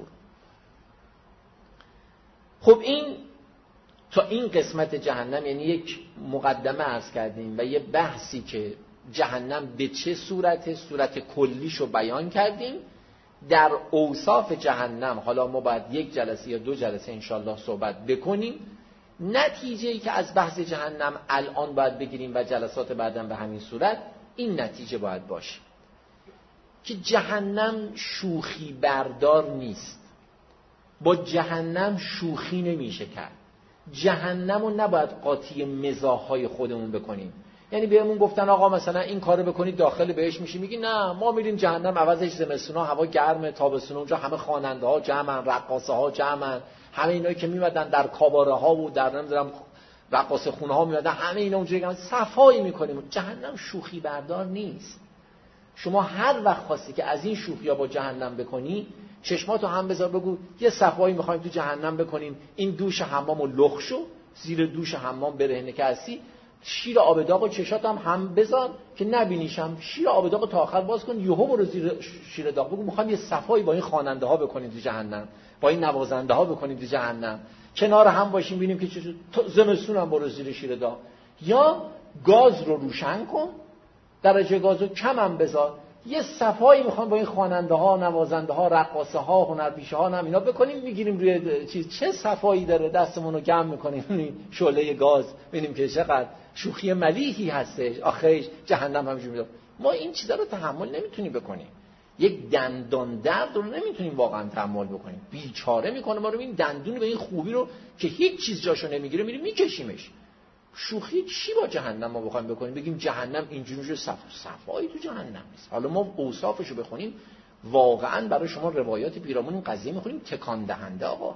S2: خب این تا این قسمت جهنم، یعنی یک مقدمه عرض کردیم و یه بحثی که جهنم به چه صورت کلیشو بیان کردیم. در اوصاف جهنم حالا ما باید 1 جلسه یا 2 جلسه انشالله صحبت بکنیم. نتیجه‌ای که از بحث جهنم الان باید بگیریم و جلسات بعداً به همین صورت، این نتیجه باید باشه که جهنم شوخی بردار نیست. با جهنم شوخی نمیشه کرد. جهنم رو نباید قاطی مزاح‌های خودمون بکنیم. یعنی بهمون گفتن آقا مثلا این کارو بکنید داخل بهش میشی، میگی نه ما میریم جهنم، عوضش زمستونا هوا گرمه، تابستونا اونجا همه خواننده ها جمعن، رقاصه ها جمعن، همه اینایی که میمدن در کاباره ها و در نمیدونم رقاصه خونه ها میمدن، همه اینا اونجا میگن صفایی میکنیم. جهنم شوخی بردار نیست. شما هر وقت خواستی که از این شوخی‌ها با جهنم بکنی، چشماتو هم بذار بگو یه صفایی میخوایم تو جهنم بکنیم، این دوش حمامو لخ شو، زیر دوش حمام برهنه که هستی، شیر آب داغ و چشات هم بذار که نبینیشم، شیر آب داغ تا آخر باز کن، یهو برو زیر شیر داغ بگو میخوام یه صفایی با این خواننده ها بکنیم تو جهنم، با این نوازنده ها بکنیم تو جهنم، کنار هم باشیم ببینیم که چه زمستون هم برو زیر شیر داغ. یا گاز رو روشن کن، درجه گازو کم هم بذار، یه صفایی میخوام با این خواننده ها، نوازنده ها، رقاصه ها، هنرپیشه ها هم اینا بکنیم، میگیریم روی چیز چه صفایی داره، دستمون رو گرم میکنیم شعله گاز، ببینیم که چقدر شوخی ملیحی هستش. آخرش جهنم همینجوری میاد. ما این چیزا رو تحمل نمیتونیم بکنیم. یک دندان درد رو نمیتونیم واقعا تحمل بکنیم. بیچاره میکنه ما رو، این دندون به این خوبی رو که هیچ چیز جاشو نمیگیره میریم میکشیمش. شوخی چی با جهنم ما بخوایم بکنیم؟ بگیم جهنم اینجوری صفایی تو جهنم نیست. حالا ما اوصافشو بخونیم، واقعا برای شما روایات پیرامون این قضیه میخونیم تکان دهنده، آقا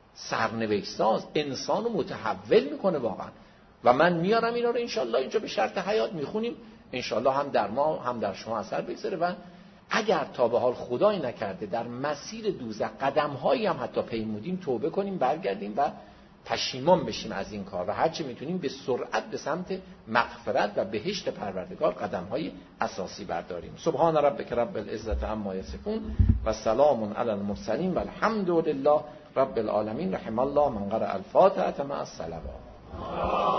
S2: سرنوشت ساز، انسانو متحول میکنه واقعا. و من میارم اینا رو انشالله اینجا به شرط حیات میخونیم، انشالله هم در ما هم در شما اثر بگذاره. و اگر تا به حال خدای نکرده در مسیر دوزخ قدم‌هایی هم حتی پیمودیم، توبه کنیم، برگردیم و پشیمان بشیم از این کار و هرچی میتونیم به سرعت به سمت مغفرت و بهشت پروردگار قدم‌های اساسی برداریم. سبحان ربک رب العزة عما یصفون و سلام علی المرسلین و الحمد لله رب العالمین. رحم الله من قرأ الفاتحة مع الصلوات.